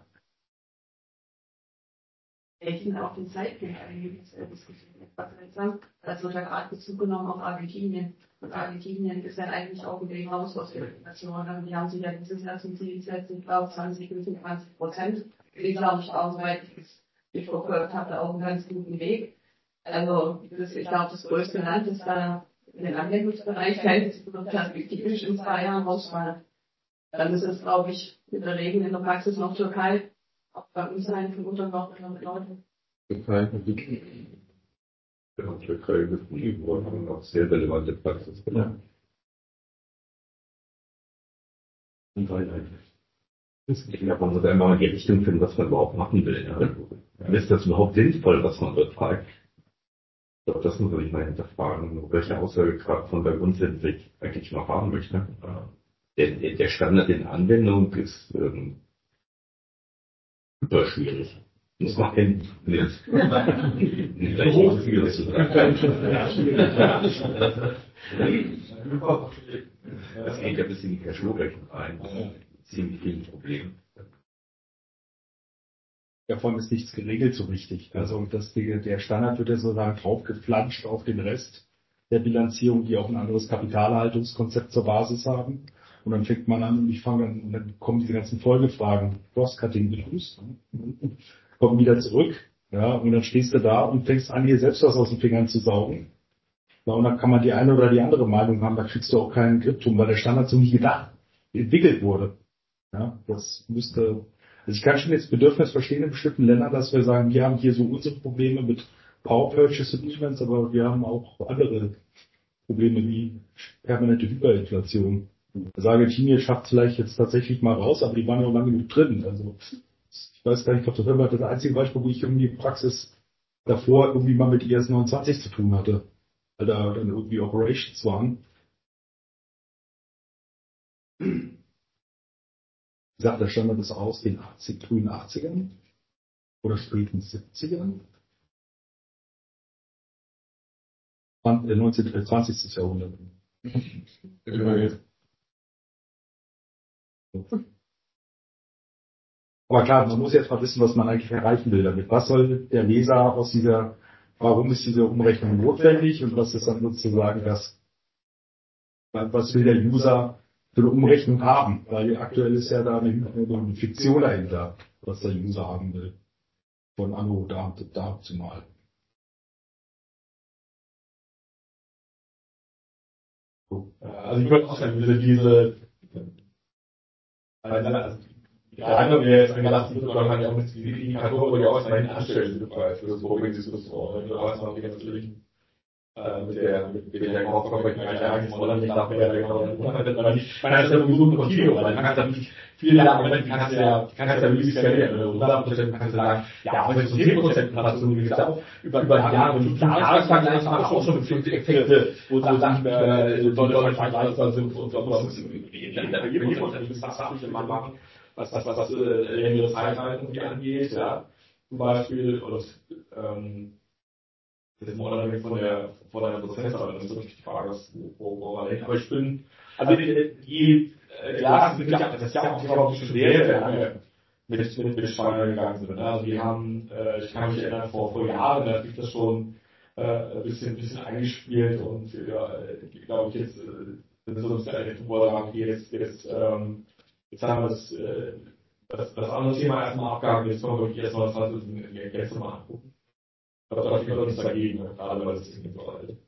Welchen auf den Zeitpunkt eigentlich diskutiert. Also da gerade Bezug genommen auf Argentinien. Und Argentinien ist ja eigentlich auch ein Haus aus der Inflation. Die haben sich ja dieses Jahr zum Ziel gesetzt, ich glaube zwanzig bis fünfundzwanzig Prozent. Die glaube ich auch, soweit ich es ich verfolgt habe, auch einen ganz guten Weg. Also das, ich glaube, das größte Land, das da in den Anwendungsbereich fällt, wird perspektivisch in zwei Jahren rausfallen. Dann ist es, glaube ich, in der Regel in der Praxis noch Türkei, auch bei uns ein von untergeordneten Leuten. Türkei, ja, Türkei geblieben und haben auch sehr relevante Praxis genommen. Es geht ja, man muss einmal in die Richtung finden, was man überhaupt machen will. Ja. Ist das überhaupt sinnvoll, was man dort treibt? Ich glaube, das muss man sich mal hinterfragen, welche Aussagekraft man bei uns eigentlich noch haben möchte. Der, der Standard in Anwendung ist ähm, super schwierig. Das war ein nicht. Nicht so schwierig zu sagen. Das geht ja ein bisschen in die Verschwörung rein. Ziemlich viele Probleme. Ja, vor allem ist nichts geregelt so richtig. Also das, der Standard wird ja sozusagen draufgeflanscht auf den Rest der Bilanzierung, die auch ein anderes Kapitalhaltungskonzept zur Basis haben. Und dann fängt man an und ich fange dann, und dann kommen diese ganzen Folgefragen, Cross-Cutting Blues, kommen wieder zurück, ja, und dann stehst du da und fängst an, hier selbst was aus den Fingern zu saugen. Ja, und dann kann man die eine oder die andere Meinung haben, da kriegst du auch keinen Grip drum, weil der Standard so nie gedacht, entwickelt wurde. Ja, das müsste, also ich kann schon jetzt Bedürfnis verstehen in bestimmten Ländern, dass wir sagen, wir haben hier so unsere Probleme mit Power Purchase Agreements, aber wir haben auch andere Probleme wie permanente Hyperinflation. Also Argentinien schafft vielleicht jetzt tatsächlich mal raus, aber die waren ja auch lange genug drin. Also ich weiß gar nicht, ich glaube, das war das einzige Beispiel, wo ich irgendwie Praxis davor irgendwie mal mit I S neunundzwanzig zu tun hatte, weil da dann irgendwie Operations waren. Wie gesagt, der Standard ist aus den achtzig, frühen achtzigern oder späten siebzigern. neunzehnten, zwanzigsten Jahrhundert. Aber klar, man muss jetzt mal wissen, was man eigentlich erreichen will damit. Was soll der Leser aus dieser, warum ist diese Umrechnung notwendig und was ist dann sozusagen das, was will der User für eine Umrechnung haben? Weil aktuell ist ja da eine, eine Fiktion dahinter, was der User haben will. Von Anno da, da zu mal. Also ich würde auch sagen, diese, diese also, ja, andere wäre jetzt eingelassen, man kann ja auch mit diesen Indikatoren ja auch mal anstellen, für das Mobbing-Diskussion. Du hast noch natürlich mit der, mit der Kaufkörper eigentlich Modell nicht darf, wer genau der Unfall wird, weil ich meine, das ist ja sowieso ein Kontinuum, weil du kannst ja nicht viele Argumente, kannst du ja, kannst ja wirklich skalieren, oder hundert Prozent kannst du sagen, ja, aber so zehn Prozent Inflation, die gibt es auch über die Jahre, und Jahresvergleich haben auch schon bestimmte Effekte, wo Sachen deutlich vergleichbar sind und so, was ist, bei jedem Unternehmen ist das sachliche Mann machen, was, was, was, längere Zeithalten angeht, ja, zum Beispiel, und, ähm, das ist unabhängig von der, von der Prozesszahl, das ist wirklich die Frage, wo, wo man denkt. Aber ich bin, also die, die äh, klar, das ist ja, das ist ja auch, glaube ich, schon sehr, sehr lange mit, mit, mit Schwanger gegangen sind. Also die haben, äh, ich kann mich erinnern, vor, vor Jahren, da habe ich das schon äh, ein bisschen, ein bisschen eingespielt und, ja, glaube ich, jetzt, äh, so ein bisschen, wo wir sagen, okay, jetzt, jetzt, ähm, jetzt haben wir das, äh, das, das andere Thema erstmal abgehakt, jetzt können wir wirklich erstmal das Ganze in der Gänze mal angucken. Ich glaube, da gibt es nichts dagegen, gerade weil es irgendwie so alt ist.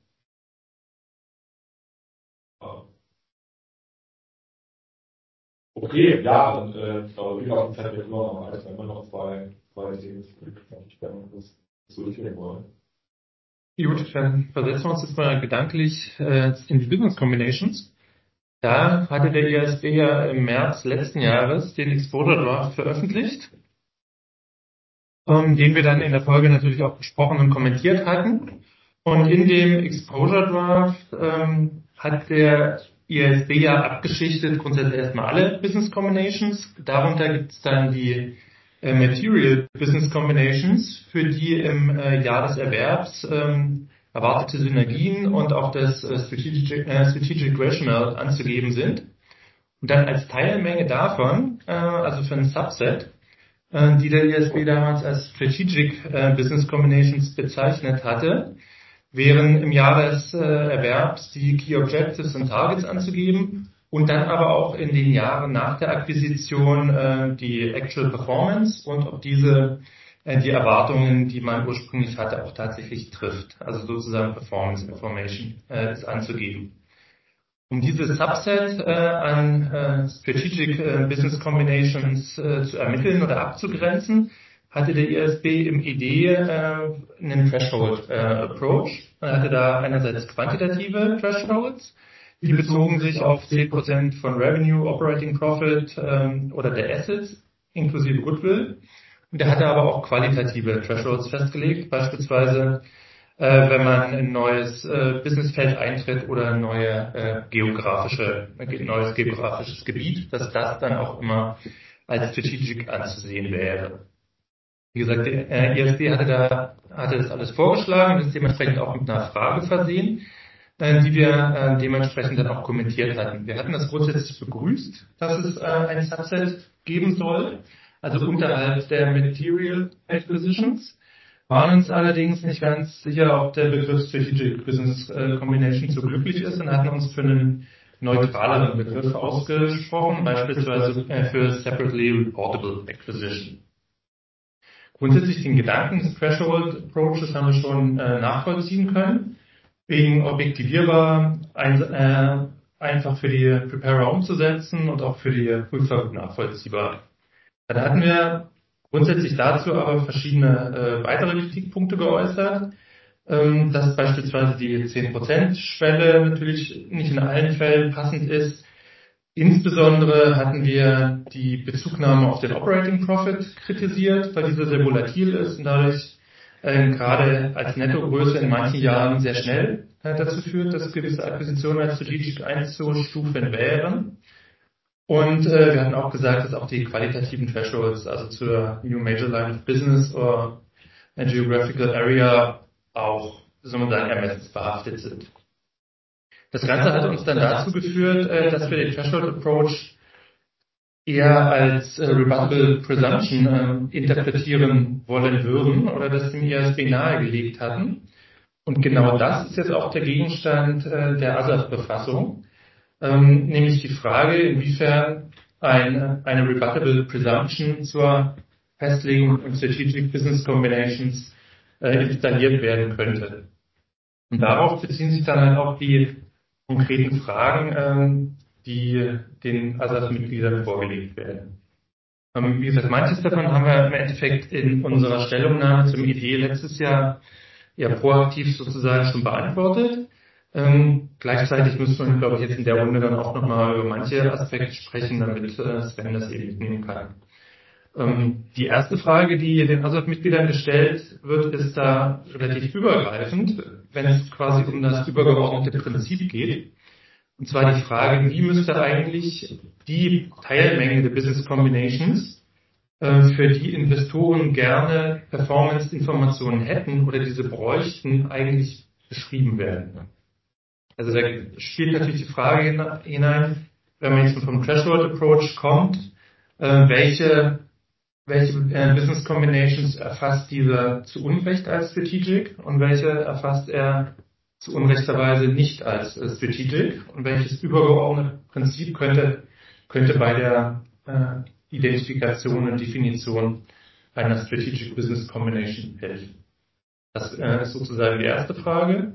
Okay, ja, und äh, ich glaube, wir haben Zeit, wir immer noch mal, wenn wir noch zwei, zwei Themen ich gerne das so durchgehen wollen. Gut, dann versetzen wir uns jetzt mal gedanklich äh, in die Business Combinations. Da hatte der I A S B ja im März letzten Jahres den Exposure Draft veröffentlicht, den wir dann in der Folge natürlich auch besprochen und kommentiert hatten. Und in dem Exposure Draft ähm, hat der I A S B ja abgeschichtet grundsätzlich erstmal alle Business Combinations. Darunter gibt es dann die äh, Material Business Combinations, für die im äh, Jahr des Erwerbs ähm, erwartete Synergien und auch das äh, Strategic, äh, Strategic Rationale anzugeben sind. Und dann als Teilmenge davon, äh, also für ein Subset, die der I A S B damals als Strategic äh, Business Combinations bezeichnet hatte, wären im Jahr des äh, Erwerbs die Key Objectives und Targets anzugeben und dann aber auch in den Jahren nach der Akquisition äh, die Actual Performance und ob diese äh, die Erwartungen, die man ursprünglich hatte, auch tatsächlich trifft. Also sozusagen Performance Information äh, ist anzugeben. Um dieses Subset äh, an äh, Strategic äh, Business Combinations äh, zu ermitteln oder abzugrenzen, hatte der I S B im I D äh, einen Threshold äh, Approach. Er hatte da einerseits quantitative Thresholds, die bezogen sich auf zehn Prozent von Revenue, Operating Profit ähm, oder der Assets, inklusive Goodwill. Und er hatte aber auch qualitative Thresholds festgelegt, beispielsweise äh, wenn man ein neues äh, Businessfeld eintritt oder ein neue, äh, geografische, äh, neues geografisches Gebiet, dass das dann auch immer als strategic anzusehen wäre. Wie gesagt, der äh, I S B hatte da hatte das alles vorgeschlagen und ist dementsprechend auch mit einer Frage versehen, äh, die wir äh, dementsprechend dann auch kommentiert hatten. Wir hatten das grundsätzlich begrüßt, dass es äh, ein Subset geben soll, also unterhalb der Material Acquisitions, waren uns allerdings nicht ganz sicher, ob der Begriff Strategic Business äh, Combination so glücklich ist und hatten uns für einen neutraleren Begriff ausgesprochen, beispielsweise äh, für Separately Reportable Acquisition. Grundsätzlich den Gedanken des Threshold Approaches haben wir schon äh, nachvollziehen können, wegen objektivierbar, ein, äh, einfach für die Preparer umzusetzen und auch für die Prüfer nachvollziehbar. Dann hatten wir grundsätzlich dazu aber verschiedene äh, weitere Kritikpunkte geäußert, ähm, dass beispielsweise die zehn Prozent Schwelle natürlich nicht in allen Fällen passend ist. Insbesondere hatten wir die Bezugnahme auf den Operating Profit kritisiert, weil dieser sehr volatil ist und dadurch äh, gerade als Nettogröße in manchen Jahren sehr schnell äh, dazu führt, dass gewisse Akquisitionen als strategisch einzustufen wären. Und äh, wir hatten auch gesagt, dass auch die qualitativen Thresholds, also zur New Major Line of Business oder Geographical Area auch, soll man sagen, ermessensbehaftet sind. Das Ganze hat uns dann dazu geführt, äh, dass wir den Threshold Approach eher als äh, Rebuttable Presumption äh, interpretieren wollen würden oder das dem I S B nahegelegt hatten. Und genau das ist jetzt auch der Gegenstand äh, der A S A F-Befassung, ähm, nämlich die Frage, inwiefern eine, eine Rebuttable Presumption zur Festlegung von Strategic Business Combinations äh, installiert werden könnte. Und darauf beziehen sich dann halt auch die konkreten Fragen, ähm, die den A S A F-Mitgliedern vorgelegt werden. Ähm, wie gesagt, manches davon haben wir im Endeffekt in unserer Stellungnahme zum I D letztes Jahr ja proaktiv sozusagen schon beantwortet. Ähm, gleichzeitig müssen wir, glaube ich, jetzt in der Runde dann auch nochmal über manche Aspekte sprechen, damit äh, Sven das eben mitnehmen kann. Ähm, die erste Frage, die den A S A F-Mitgliedern gestellt wird, ist da relativ übergreifend, wenn es quasi um das übergeordnete Prinzip geht. Und zwar die Frage, wie müsste eigentlich die Teilmenge der Business Combinations, äh, für die Investoren gerne Performance-Informationen hätten oder diese bräuchten, eigentlich beschrieben werden. Also da spielt natürlich die Frage hinein, wenn man jetzt vom Threshold Approach kommt, äh, welche welche äh, Business Combinations erfasst dieser zu Unrecht als strategic und welche erfasst er zu unrechterweise nicht als äh, strategic und welches übergeordnete Prinzip könnte, könnte bei der äh, Identifikation und Definition einer Strategic Business Combination helfen. Das äh, ist sozusagen die erste Frage.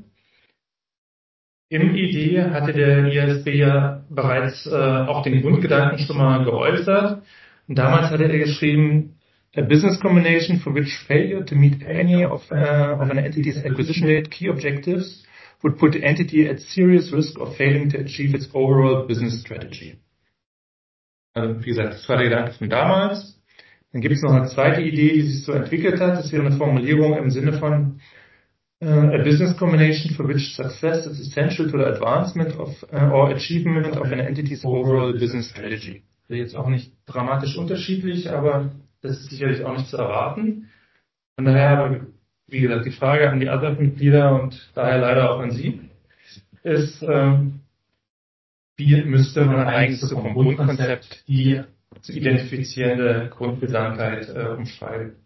Im I D hatte der I S B ja bereits äh, auch den Grundgedanken schon mal geäußert. Und damals hatte er geschrieben, a business combination for which failure to meet any of, uh, of an entity's acquisition-related key objectives would put the entity at serious risk of failing to achieve its overall business strategy. Also, wie gesagt, das war der Gedanke von damals. Dann gibt es noch eine zweite Idee, die sich so entwickelt hat. Das wäre eine Formulierung im Sinne von uh, a business combination for which success is essential to the advancement of uh, or achievement of an entity's overall business strategy. Das ist jetzt auch nicht dramatisch unterschiedlich, aber das ist sicherlich auch nicht zu erwarten. Von daher, wie gesagt, die Frage an die A S A F-Mitglieder und daher leider auch an Sie ist, ähm, wie müsste man eigentlich so vom Grundkonzept die zu identifizierende Grundgesamtheit äh, umschreiben?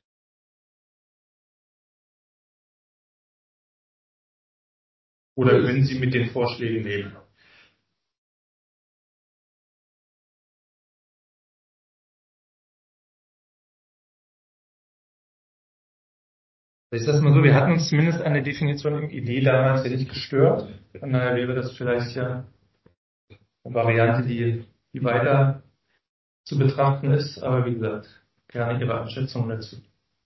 Oder können Sie mit den Vorschlägen leben? Ich sag's mal so, wir hatten uns zumindest an der Definition im I D damals ja nicht gestört. Von daher wäre das vielleicht ja eine Variante, die, die weiter zu betrachten ist. Aber wie gesagt, gerne Ihre Einschätzung dazu.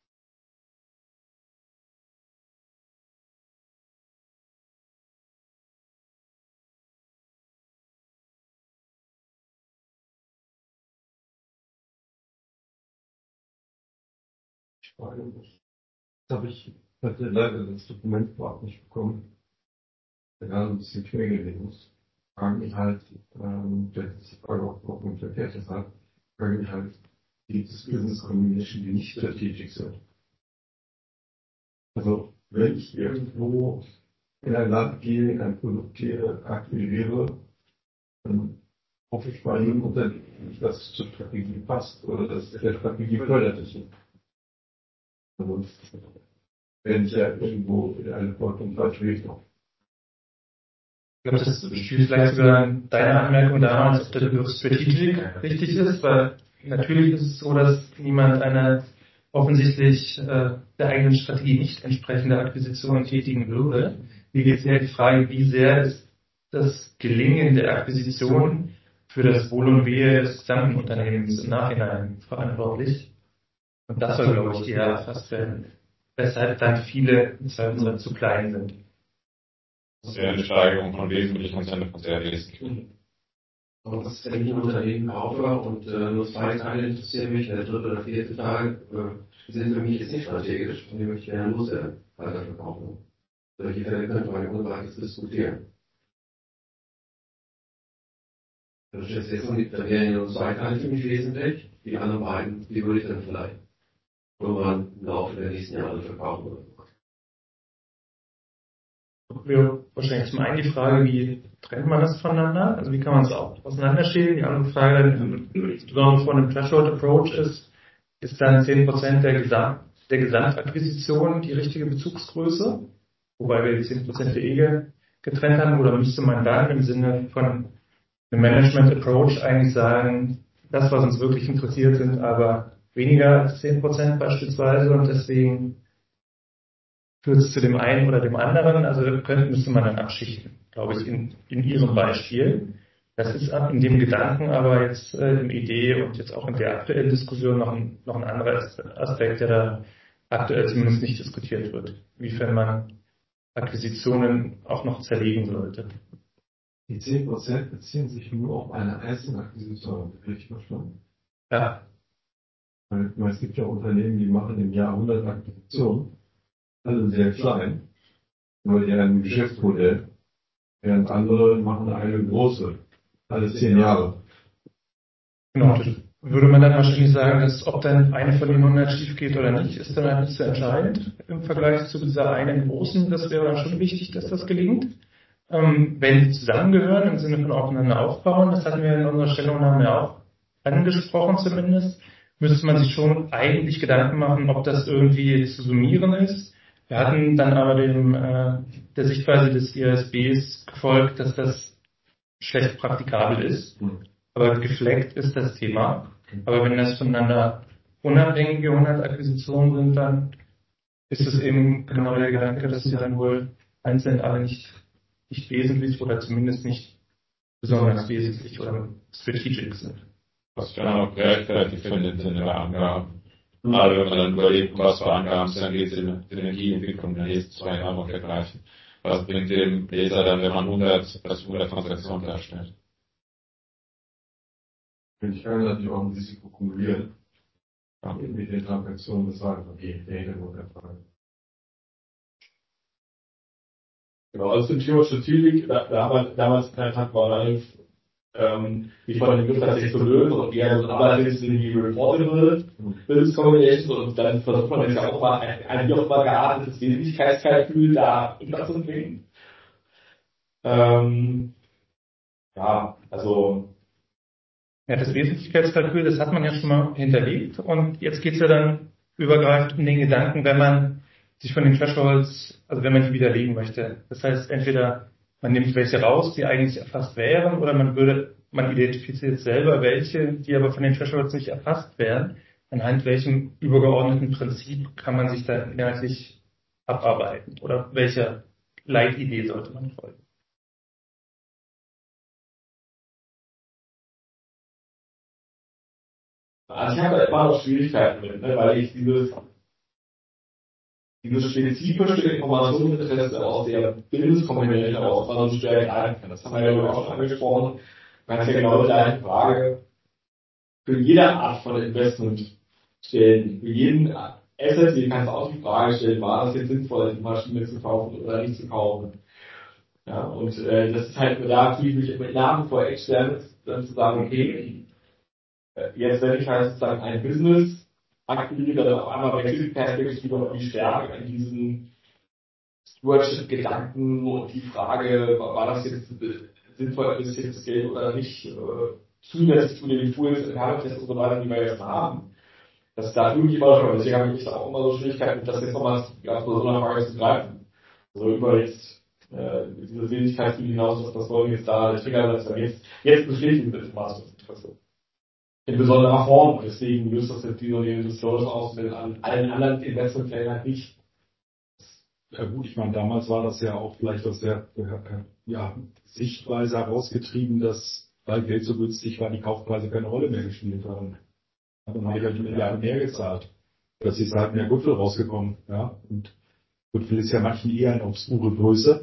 Das habe ich hatte leider das Dokument vorab nicht bekommen. Der gerade ein bisschen quer gelegen muss. Fragen mich halt, ähm, vielleicht ist die Frage auch warum verkehrt ist halt, fragen mich halt, gibt es Business Combination, die nicht strategisch sind? Also, wenn ich irgendwo in ein Land gehe, ein Produkt hier akquiriere, dann hoffe ich bei jedem Unternehmen, dass es zur Strategie passt oder dass es der Strategie förderlich ist. Also, wenn ich ja irgendwo in eine vollkommen falsche Richtung. Ich glaube, das spielt vielleicht sogar deine Anmerkung damals, ob der Begriff Strategic richtig ist, weil natürlich ist es so, dass niemand eine offensichtlich äh, der eigenen Strategie nicht entsprechende Akquisition tätigen würde. Hier geht es ja die Frage, wie sehr ist das Gelingen der Akquisition für das Wohl und Wehe des gesamten Unternehmens im Nachhinein verantwortlich. Und das soll, glaube ich, eher erfasst werden, weshalb dann viele Zahlen zu klein sind. Das wäre eine Steigerung von wesentlich und von sehr wesentlich. Und was, wenn ich ein Unternehmen kaufe und äh, nur zwei Teile interessieren mich, der dritte oder vierte Teil äh, sind für mich jetzt nicht strategisch und die möchte ich gerne loswerden, weiter verkaufen. Solche Fälle könnte man ja ohne weiteres diskutieren. Also ich jetzt jetzt nicht, da wären ja nur zwei Teile für mich wesentlich, die anderen beiden, die würde ich dann vielleicht irgendwann im Laufe der nächsten Jahre verkaufen oder so. Wir wahrscheinlich zum einen die Frage, wie trennt man das voneinander? Also wie kann man es auch auseinanderstellen? Die andere Frage, insbesondere von dem Threshold Approach ist, ist dann zehn Prozent der, Gesamt, der Gesamtakquisition die richtige Bezugsgröße? Wobei wir die zehn Prozent der E G getrennt haben, oder müsste man dann im Sinne von einem Management Approach eigentlich sagen, das, was uns wirklich interessiert, sind aber weniger als zehn Prozent beispielsweise und deswegen führt es zu dem einen oder dem anderen, also könnte, müsste man dann abschichten, glaube ich, in, in Ihrem Beispiel. Das ist in dem Gedanken aber jetzt äh, im Idee und jetzt auch in der aktuellen Diskussion noch ein, noch ein anderer Aspekt, der da aktuell zumindest nicht diskutiert wird, inwiefern man Akquisitionen auch noch zerlegen sollte. Die zehn Prozent beziehen sich nur auf eine einzelne Akquisition, richtig verstanden? Ja. Weil, weil es gibt ja Unternehmen, die machen im Jahr hundert Akquisitionen, alle sehr klein, nur deren Geschäftsmodell, während andere machen eine große, alle zehn Jahre. Genau, das würde man dann wahrscheinlich sagen, dass ob dann eine von den hundert schief geht oder nicht, ist dann halt nicht so entscheidend im Vergleich zu dieser einen großen. Das wäre dann schon wichtig, dass das gelingt. Ähm, wenn die zusammengehören, im Sinne von aufeinander aufbauen, das hatten wir in unserer Stellungnahme ja auch angesprochen zumindest, müsste man sich schon eigentlich Gedanken machen, ob das irgendwie zu summieren ist. Wir hatten dann aber dem, äh, der Sichtweise des I A S Bs gefolgt, dass das schlecht praktikabel ist. Aber gefleckt ist das Thema. Aber wenn das voneinander unabhängige hundert Akquisitionen sind, dann ist es eben genau der Gedanke, dass sie dann wohl einzeln alle nicht, nicht wesentlich oder zumindest nicht besonders wesentlich oder strategisch sind. Was ich dann auch gerechtfertigt finde in der Angaben. Gerade wenn man dann überlegt, was für Angaben es dann geht, in Energieentwicklung in den nächsten zwei Jahren und dergleichen. Was bringt dem Leser dann, wenn man hundert, das hundert Transaktionen darstellt? Ich kann natürlich auch ein Risiko kumulieren. Ja. Mit den Transaktionen des Tages. Okay, der Hintergrund der Frage. Genau, also zum Thema Strategie, da, da haben wir damals in der Tat war ähm, wie von dem Begriff tatsächlich zu lösen und eher so Arbeitsliste wie Reportable Business Combinations und dann versucht man jetzt ja auch mal ein, ein wie auch mal geartetes Wesentlichkeitskalkül da unterzubringen. Ähm, ja, also Ja, das Wesentlichkeitskalkül, das hat man ja schon mal hinterlegt und jetzt geht es ja dann übergreifend um den Gedanken, wenn man sich von den Thresholds, also wenn man die widerlegen möchte. Das heißt, entweder man nimmt welche raus, die eigentlich erfasst wären, oder man würde, man identifiziert selber welche, die aber von den Thresholds nicht erfasst werden. Anhand welchem übergeordneten Prinzip kann man sich da inhaltlich abarbeiten? Oder welcher Leitidee sollte man folgen? Also ich habe da immer noch Schwierigkeiten mit, ne, weil ich dieses, dieses spezifische Informationsinteresse aus der Business-Community heraus immer so schwer greifen kann. Das haben wir ja auch schon angesprochen. Man kann ja genau die gleiche Frage für jede Art von Investment stellen. Für jeden Asset, den kannst du auch die Frage stellen, war das jetzt sinnvoll, die Maschine zu kaufen oder nicht zu kaufen. Ja, und äh, das ist halt da natürlich mich nach wie vor extern dann zu sagen, okay, jetzt wenn ich halt sozusagen ein Business aktiviere, dann auf einmal wechselt die Perspektive und die Stärke an diesen Stewardship-Gedanken und die Frage, war das jetzt sinnvoll investiertes Geld oder nicht, äh, zusätzlich zu den Tools, Impairment-Tests und so weiter, die wir jetzt haben. Das ist da irgendwie immer schon, deswegen habe ich da auch immer so Schwierigkeiten, das jetzt nochmal ganz bei so einer Frage zu greifen. Also über jetzt äh, diese Sehnlichkeitsstudie hinaus, was das wollen jetzt da der Trigger ist, jetzt, jetzt bestätigen wir das Informationsinteresse. In besonderer Form. Deswegen löst das jetzt diese Disclosure aus, wenn an allen anderen Investmentfällen halt nicht. Ja gut, ich meine, damals war das ja auch vielleicht aus der ja, Sichtweise herausgetrieben, dass weil Geld so günstig war, die Kaufpreise keine Rolle mehr gespielt haben. Dann habe ich halt die Milliarden mehr gezahlt. Das ist halt mehr Goodwill rausgekommen. Ja? Und Goodwill ist ja manchen eher eine obskure Größe.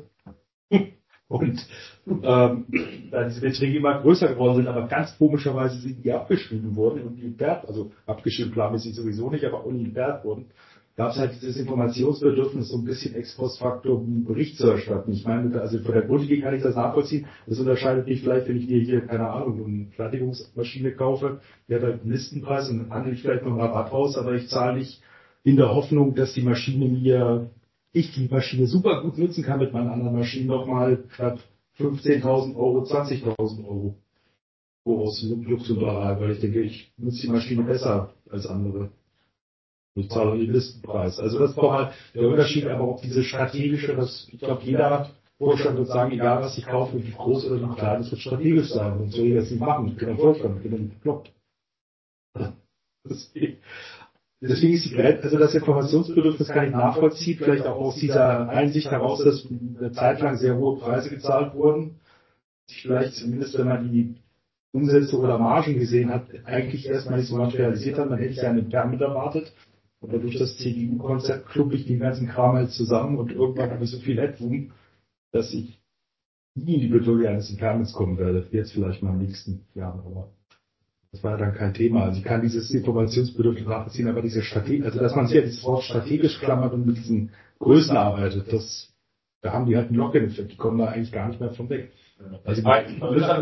Und ähm, da diese Beträge immer größer geworden sind, aber ganz komischerweise sind die abgeschrieben worden und die impaired, also abgeschrieben planmäßig sowieso nicht, aber auch nicht impaired wurden, gab es halt dieses Informationsbedürfnis, so ein bisschen Ex-Post-Facto einen Bericht zu erstatten. Ich meine, also von der Grundidee kann ich das nachvollziehen. Das unterscheidet mich vielleicht, wenn ich mir hier, keine Ahnung, eine Fertigungsmaschine kaufe, die hat halt einen Listenpreis und dann handle ich vielleicht noch einen Rabatt raus, aber ich zahle nicht in der Hoffnung, dass die Maschine mir ich die Maschine super gut nutzen kann mit meinen anderen Maschinen nochmal statt fünfzehntausend Euro, zwanzigtausend Euro aus Luxemburg, weil ich denke, ich nutze die Maschine besser als andere. Ich zahle den Listenpreis. Also das ist doch mal der Unterschied, aber auch diese strategische, das, ich glaube, jeder Vorstand wird sagen, egal was ich kaufe, wie groß oder wie klein, es wird strategisch sein. Und so will ich das nicht machen. Ich bin ein Vorstand, ich bin ein bekloppt. Deswegen ist die Grenze, also das Informationsbedürfnis kann ich nachvollziehen, vielleicht auch aus dieser Einsicht heraus, dass eine Zeit lang sehr hohe Preise gezahlt wurden. Sich vielleicht zumindest, wenn man die Umsätze oder Margen gesehen hat, eigentlich erstmal nicht so materialisiert hat, man hätte ja einen Impairment erwartet. Aber durch das C D U-Konzept kluppe ich den ganzen Kram halt zusammen und irgendwann habe ich so viel Headroom, dass ich nie in die Bedrohung eines Impairments kommen werde. Jetzt vielleicht mal im nächsten Jahr, aber das war ja dann kein Thema. Also ich kann dieses Informationsbedürfnis nachvollziehen, aber diese Strategie, also dass man sich ja dieses Wort strategisch klammert und mit diesen Größen arbeitet, das, da haben die halt einen Lock-in-Effekt, die kommen da eigentlich gar nicht mehr von weg. Also ich meine,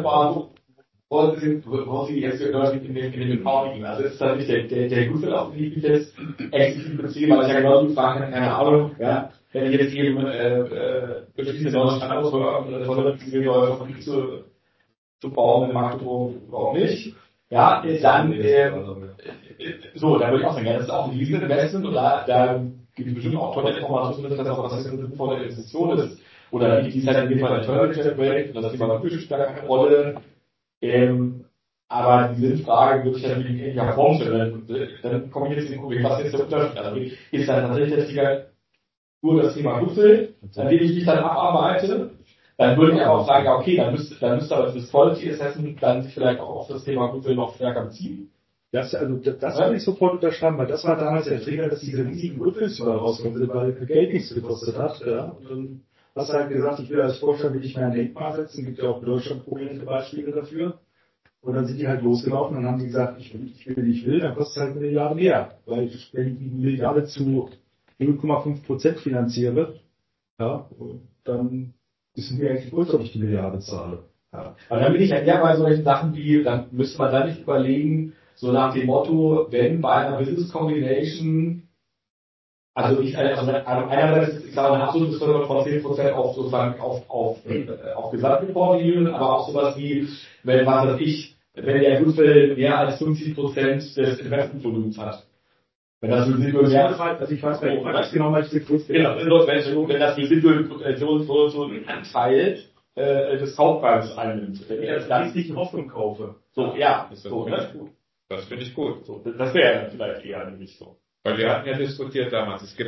wo sie jetzt in den, in den Reporting, also das ist dann nicht der, der, der Goodwill, auf den ich mich jetzt explizit beziehe, weil ich ja genau die Frage habe, keine Ahnung, ja, wenn ich jetzt eben, äh, äh, beschließe, neue Standorte oder neue Fabrik zu, zu bauen in Magdeburg, warum nicht? Ja, dann, äh, so, da würde ich auch sagen, ja, das ist auch ein Rieseninvestment und da, da gibt es bestimmt auch tolle Informationen, dass das auch was eine sinnvolle Investition ist. Oder die ist halt in dem Fall ein Turner Projekt, das Thema natürlich spielt da keine Rolle. Ähm, aber die Sinnfrage würde ich natürlich in ähnlicher Form stellen. Dann, dann komme ich jetzt in den Problem, was ist der Unterschied? Also ist dann tatsächlich der Trigger nur das Thema Goodwill, an dem ich mich dann abarbeite? Dann würde ich aber auch sagen, ja, okay, dann müsste, dann müsste aber das Quality Assessment dann sich vielleicht auch auf das Thema Goodwill noch stärker beziehen. Das, also, das, das würde ich sofort unterschreiben, weil das war damals der Trigger, dass diese riesigen Goodwills überall rauskommen sind, weil Geld nichts gekostet hat, ja. Und dann hast du halt gesagt, ich will als Vorstand nicht mehr ein Denkmal setzen, gibt ja auch in Deutschland prominente Beispiele dafür. Und dann sind die halt losgelaufen und haben die gesagt, ich will, ich will, ich will, dann kostet es halt eine Milliarde mehr. Weil ich, wenn ich die Milliarde zu null Komma fünf Prozent finanziere, ja, dann ist mir eigentlich größer, ob ich die Milliarde zahle. Ja. Aber dann bin ich ja eher bei solchen Sachen wie, dann müsste man dann nicht überlegen, so nach dem Motto, wenn bei einer Business Combination, also ich, also einerseits ist, ich sage, eine absolute Förderung von zehn Prozent auf sozusagen auf, auf, äh, auf Gesamtreporting, aber auch sowas wie, wenn, was weiß ich, wenn der Goodwill mehr als fünfzig Prozent des Investmentvolumens hat. Wenn das Residual mehr ist, also ich weiß gar nicht, was genau mal ich genau, wenn das Residual so, so, so einen Anteil äh, des Kaufpreises einnimmt. Wenn ich das ganz nicht in Hoffnung kaufe. So, ja, das so, das, ne? Das finde ich gut. So, das wäre vielleicht eher nämlich so. Weil wir hatten ja diskutiert damals, es gibt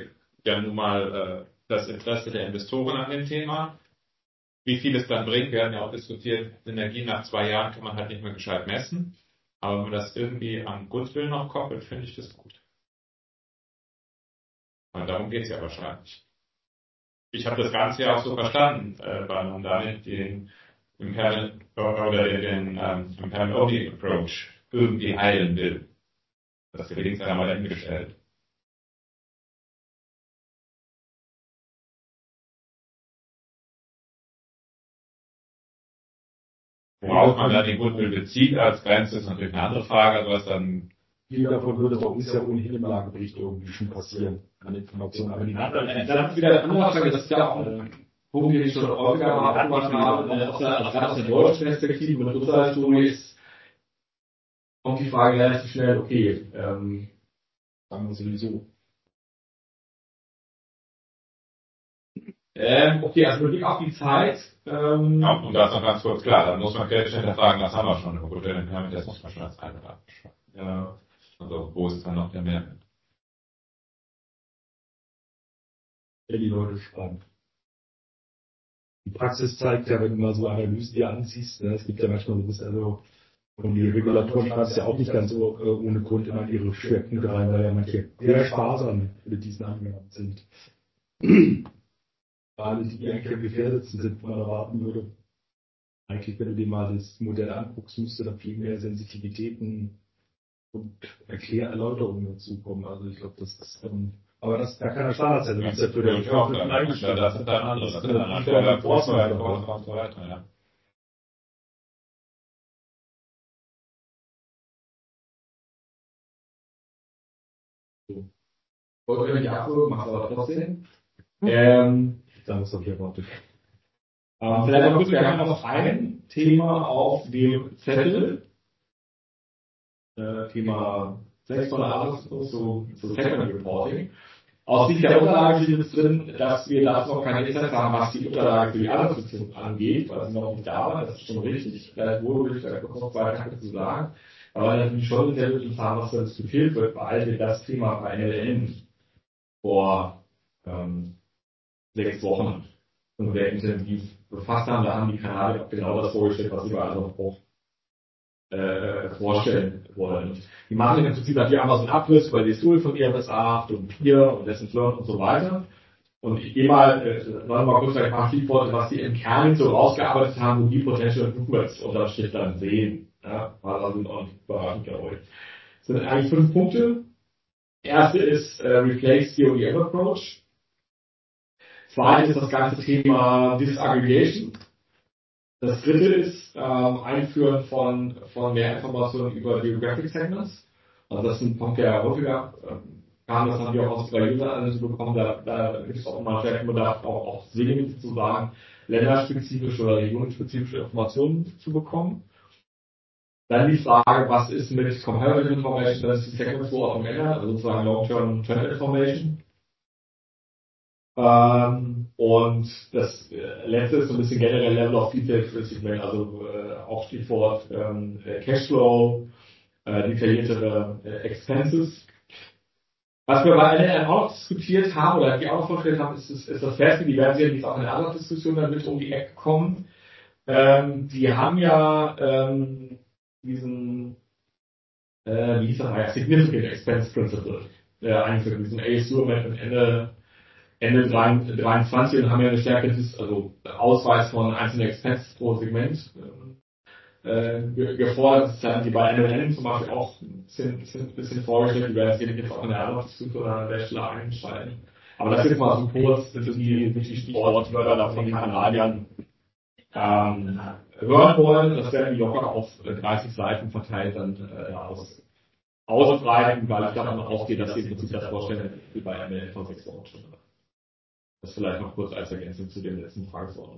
ja nun mal äh, das Interesse der Investoren an dem Thema. Wie viel es dann bringt, werden ja auch diskutiert. Synergie nach zwei Jahren kann man halt nicht mehr gescheit messen. Aber wenn man das irgendwie am Goodwill noch koppelt, finde ich das gut. Und darum geht es ja wahrscheinlich. Ich habe das Ganze ja auch so verstanden, äh, weil man damit den Impairment oder den, den ähm, Impairment Only Approach irgendwie heilen will. Das gelingt dann mal dahingestellt. Worauf man dann den Goodwill bezieht als Grenze, ist natürlich eine andere Frage, aber was dann. Viel davon würde bei uns ja ohnehin im Lagebericht irgendwie schon passieren, an Informationen. Aber die anderen, Dann dann ist wieder eine andere Frage, das ist ja auch ein Punkt, den ich schon häufiger mal angemacht habe, äh, aus der, also aus der deutschen Perspektive mit unserer Historie ist, kommt die Frage relativ schnell, okay, ähm, sagen wir sowieso. Ähm, okay, also mit Blick auf die Zeit, ähm, Ja, und das noch ganz kurz klar, dann muss man kritisch hinterfragen, das haben wir schon im Goodwill Impairment, das muss man schon als Eintrag beschreiben. ja, Also, wo ist dann noch der Mehrwert? ja, die Leute spannend. Die Praxis zeigt ja, wenn du mal so Analysen dir ansiehst, ne, es gibt ja manchmal so, also, und die Regulatoren schreiben es ja auch nicht ganz so äh, ohne Grund immer in ihre Schwerpunkte rein, weil ja manche sehr sparsam mit diesen Angaben sind. Gerade die, die eigentlich am gefährdetsten sind, wo man erwarten würde. Eigentlich, wenn du dir mal das Modell anguckst, müsste da viel mehr Sensitivitäten und Erklärerläuterungen dazukommen. Also ich glaube, das ist ähm, aber das, da kann er Standards sein. Das ist ja für den Ja, das sind dann andere, das sind dann andere Vorteile und so weiter, ja. wollte ich nicht abholen, mach's aber trotzdem. Ähm, Da muss ich erwartet. ähm, vielleicht noch kurz, wir haben noch ein Thema auf dem Zettel. Äh, Thema sechs von der Arbeitsgruppe zu, zu Segment Reporting. Aus Sicht der Unterlage steht es drin, dass wir dazu noch keine Insights haben, was die Unterlage für die Arbeitsbeziehung angeht, weil sie noch nicht da war. Das ist schon richtig. Vielleicht würde ich da kurz noch zwei Takte zu sagen. Aber natürlich schon sehr wirklich haben, was da diskutiert wird, weil wir das Thema bei N L N vor ähm, sechs Wochen und sehr intensiv befasst haben. Da haben die Kanadier auch genau das vorgestellt, was sie bei anderen auch äh, vorstellen wollen. Die machen im Prinzip natürlich einmal so einen Abriss über die Story von I F R S acht und vier und Lessons Learned und so weiter. Und ich gehe mal, äh, noch mal kurz ein paar Stichworte, was die im Kern so rausgearbeitet haben, wo die Potential Improvements unter Strich dann sehen. Ja, also sind auch nicht überraschend, glaube ich. Es sind eigentlich fünf Punkte. Erste ist äh, Replace the O E M Approach. Zweite ist das ganze Thema Disaggregation. Das dritte ist ähm, Einführen von, von mehr Informationen über Geographic Segments. Also das ist ein Punkt, der häufiger ähm, kam, das haben wir auch aus der User-Analyse bekommen. Da, da gibt es auch mal stärken Bedarf, auch, auch zwingend sozusagen länderspezifische oder regionenspezifische Informationen zu bekommen. Dann die Frage, was ist mit Comparative Information, das ist die Segmentzuordnung ändern, also sozusagen Long-Term Trend Information. Ähm, und das äh, letzte ist so ein bisschen generell Level of Detail für Segment, also äh, auch Stichwort ähm, Cashflow, äh, detailliertere äh, Expenses. Was wir bei N L N auch noch diskutiert haben, oder die auch noch vorgestellt haben, ist, ist, ist das Feste, die werden sicherlich auch in einer anderen Diskussion dann mit um die Ecke kommen. Ähm, die haben ja ähm, diesen, äh, wie hieß das mal, Significant Expense Principle äh, eingeführt, diesen A S U-Amendment Ende Ende dreiundzwanzig und haben ja eine Stärke, also Ausweis von einzelnen Expenses pro Segment äh, gefordert. Das haben die bei N L N zum Beispiel auch ein bisschen, bisschen, bisschen vorgestellt. Die werden sicherlich jetzt auch in der Arbeitsdiskussion an der Stelle einsteigen. Aber das ist mal so kurz, das sind die wichtigsten Stichwortwörter von den Kanadiern ähm, hören wollen. Das werden die locker auf dreißig Seiten verteilt dann äh, aus, ausbreiten, weil ich davon ausgehe, dass sie im Prinzip das vorstellen, wie bei N L N vor sechs Wochen schon. Das vielleicht noch kurz als Ergänzung zu dem letzten Tagesordnung.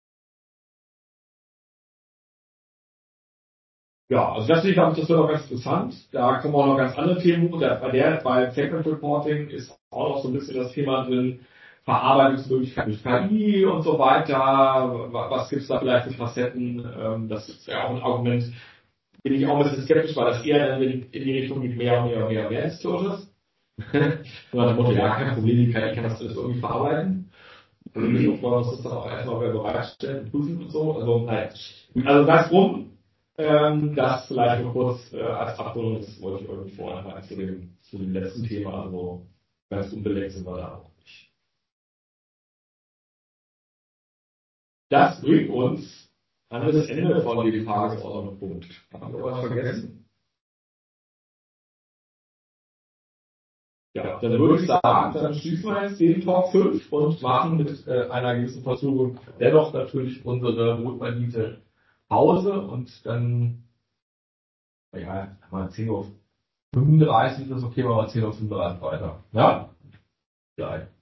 Ja, also das finde ich, glaube ich, das wird auch ganz interessant. Da kommen auch noch ganz andere Themen. Und bei der, bei Segment Reporting ist auch noch so ein bisschen das Thema drin, Verarbeitungsmöglichkeiten durch K I und so weiter. Was gibt es da vielleicht für Facetten? Das ist ja auch ein Argument, bin ich auch ein bisschen skeptisch, weil das eher in die Richtung geht, mehr und mehr und mehr und mehr Disclosures. Nach dem Motto, ja, kein Problem, die K I kann das alles irgendwie verarbeiten. Also nicht nur man muss das dann auch erstmal wieder bereitstellen und prüfen und so. Also, nein. Also das rum, ähm, das vielleicht nur kurz äh, als Abrundung, das wollte ich irgendwie vorher mal zu dem, zu dem letzten Thema, also ganz unbelegt sind wir da auch nicht. Das bringt uns an das Ende von dem Tagesordnungspunkt. Haben wir was vergessen? Ja, dann würde ich sagen, dann schließen wir jetzt den Talk fünf und machen mit äh, einer gewissen Verzögerung dennoch natürlich unsere wohlverdiente Pause und dann, naja, mal zehn Uhr fünfunddreißig ist okay, machen wir zehn Uhr fünfunddreißig weiter. Ja? Ja.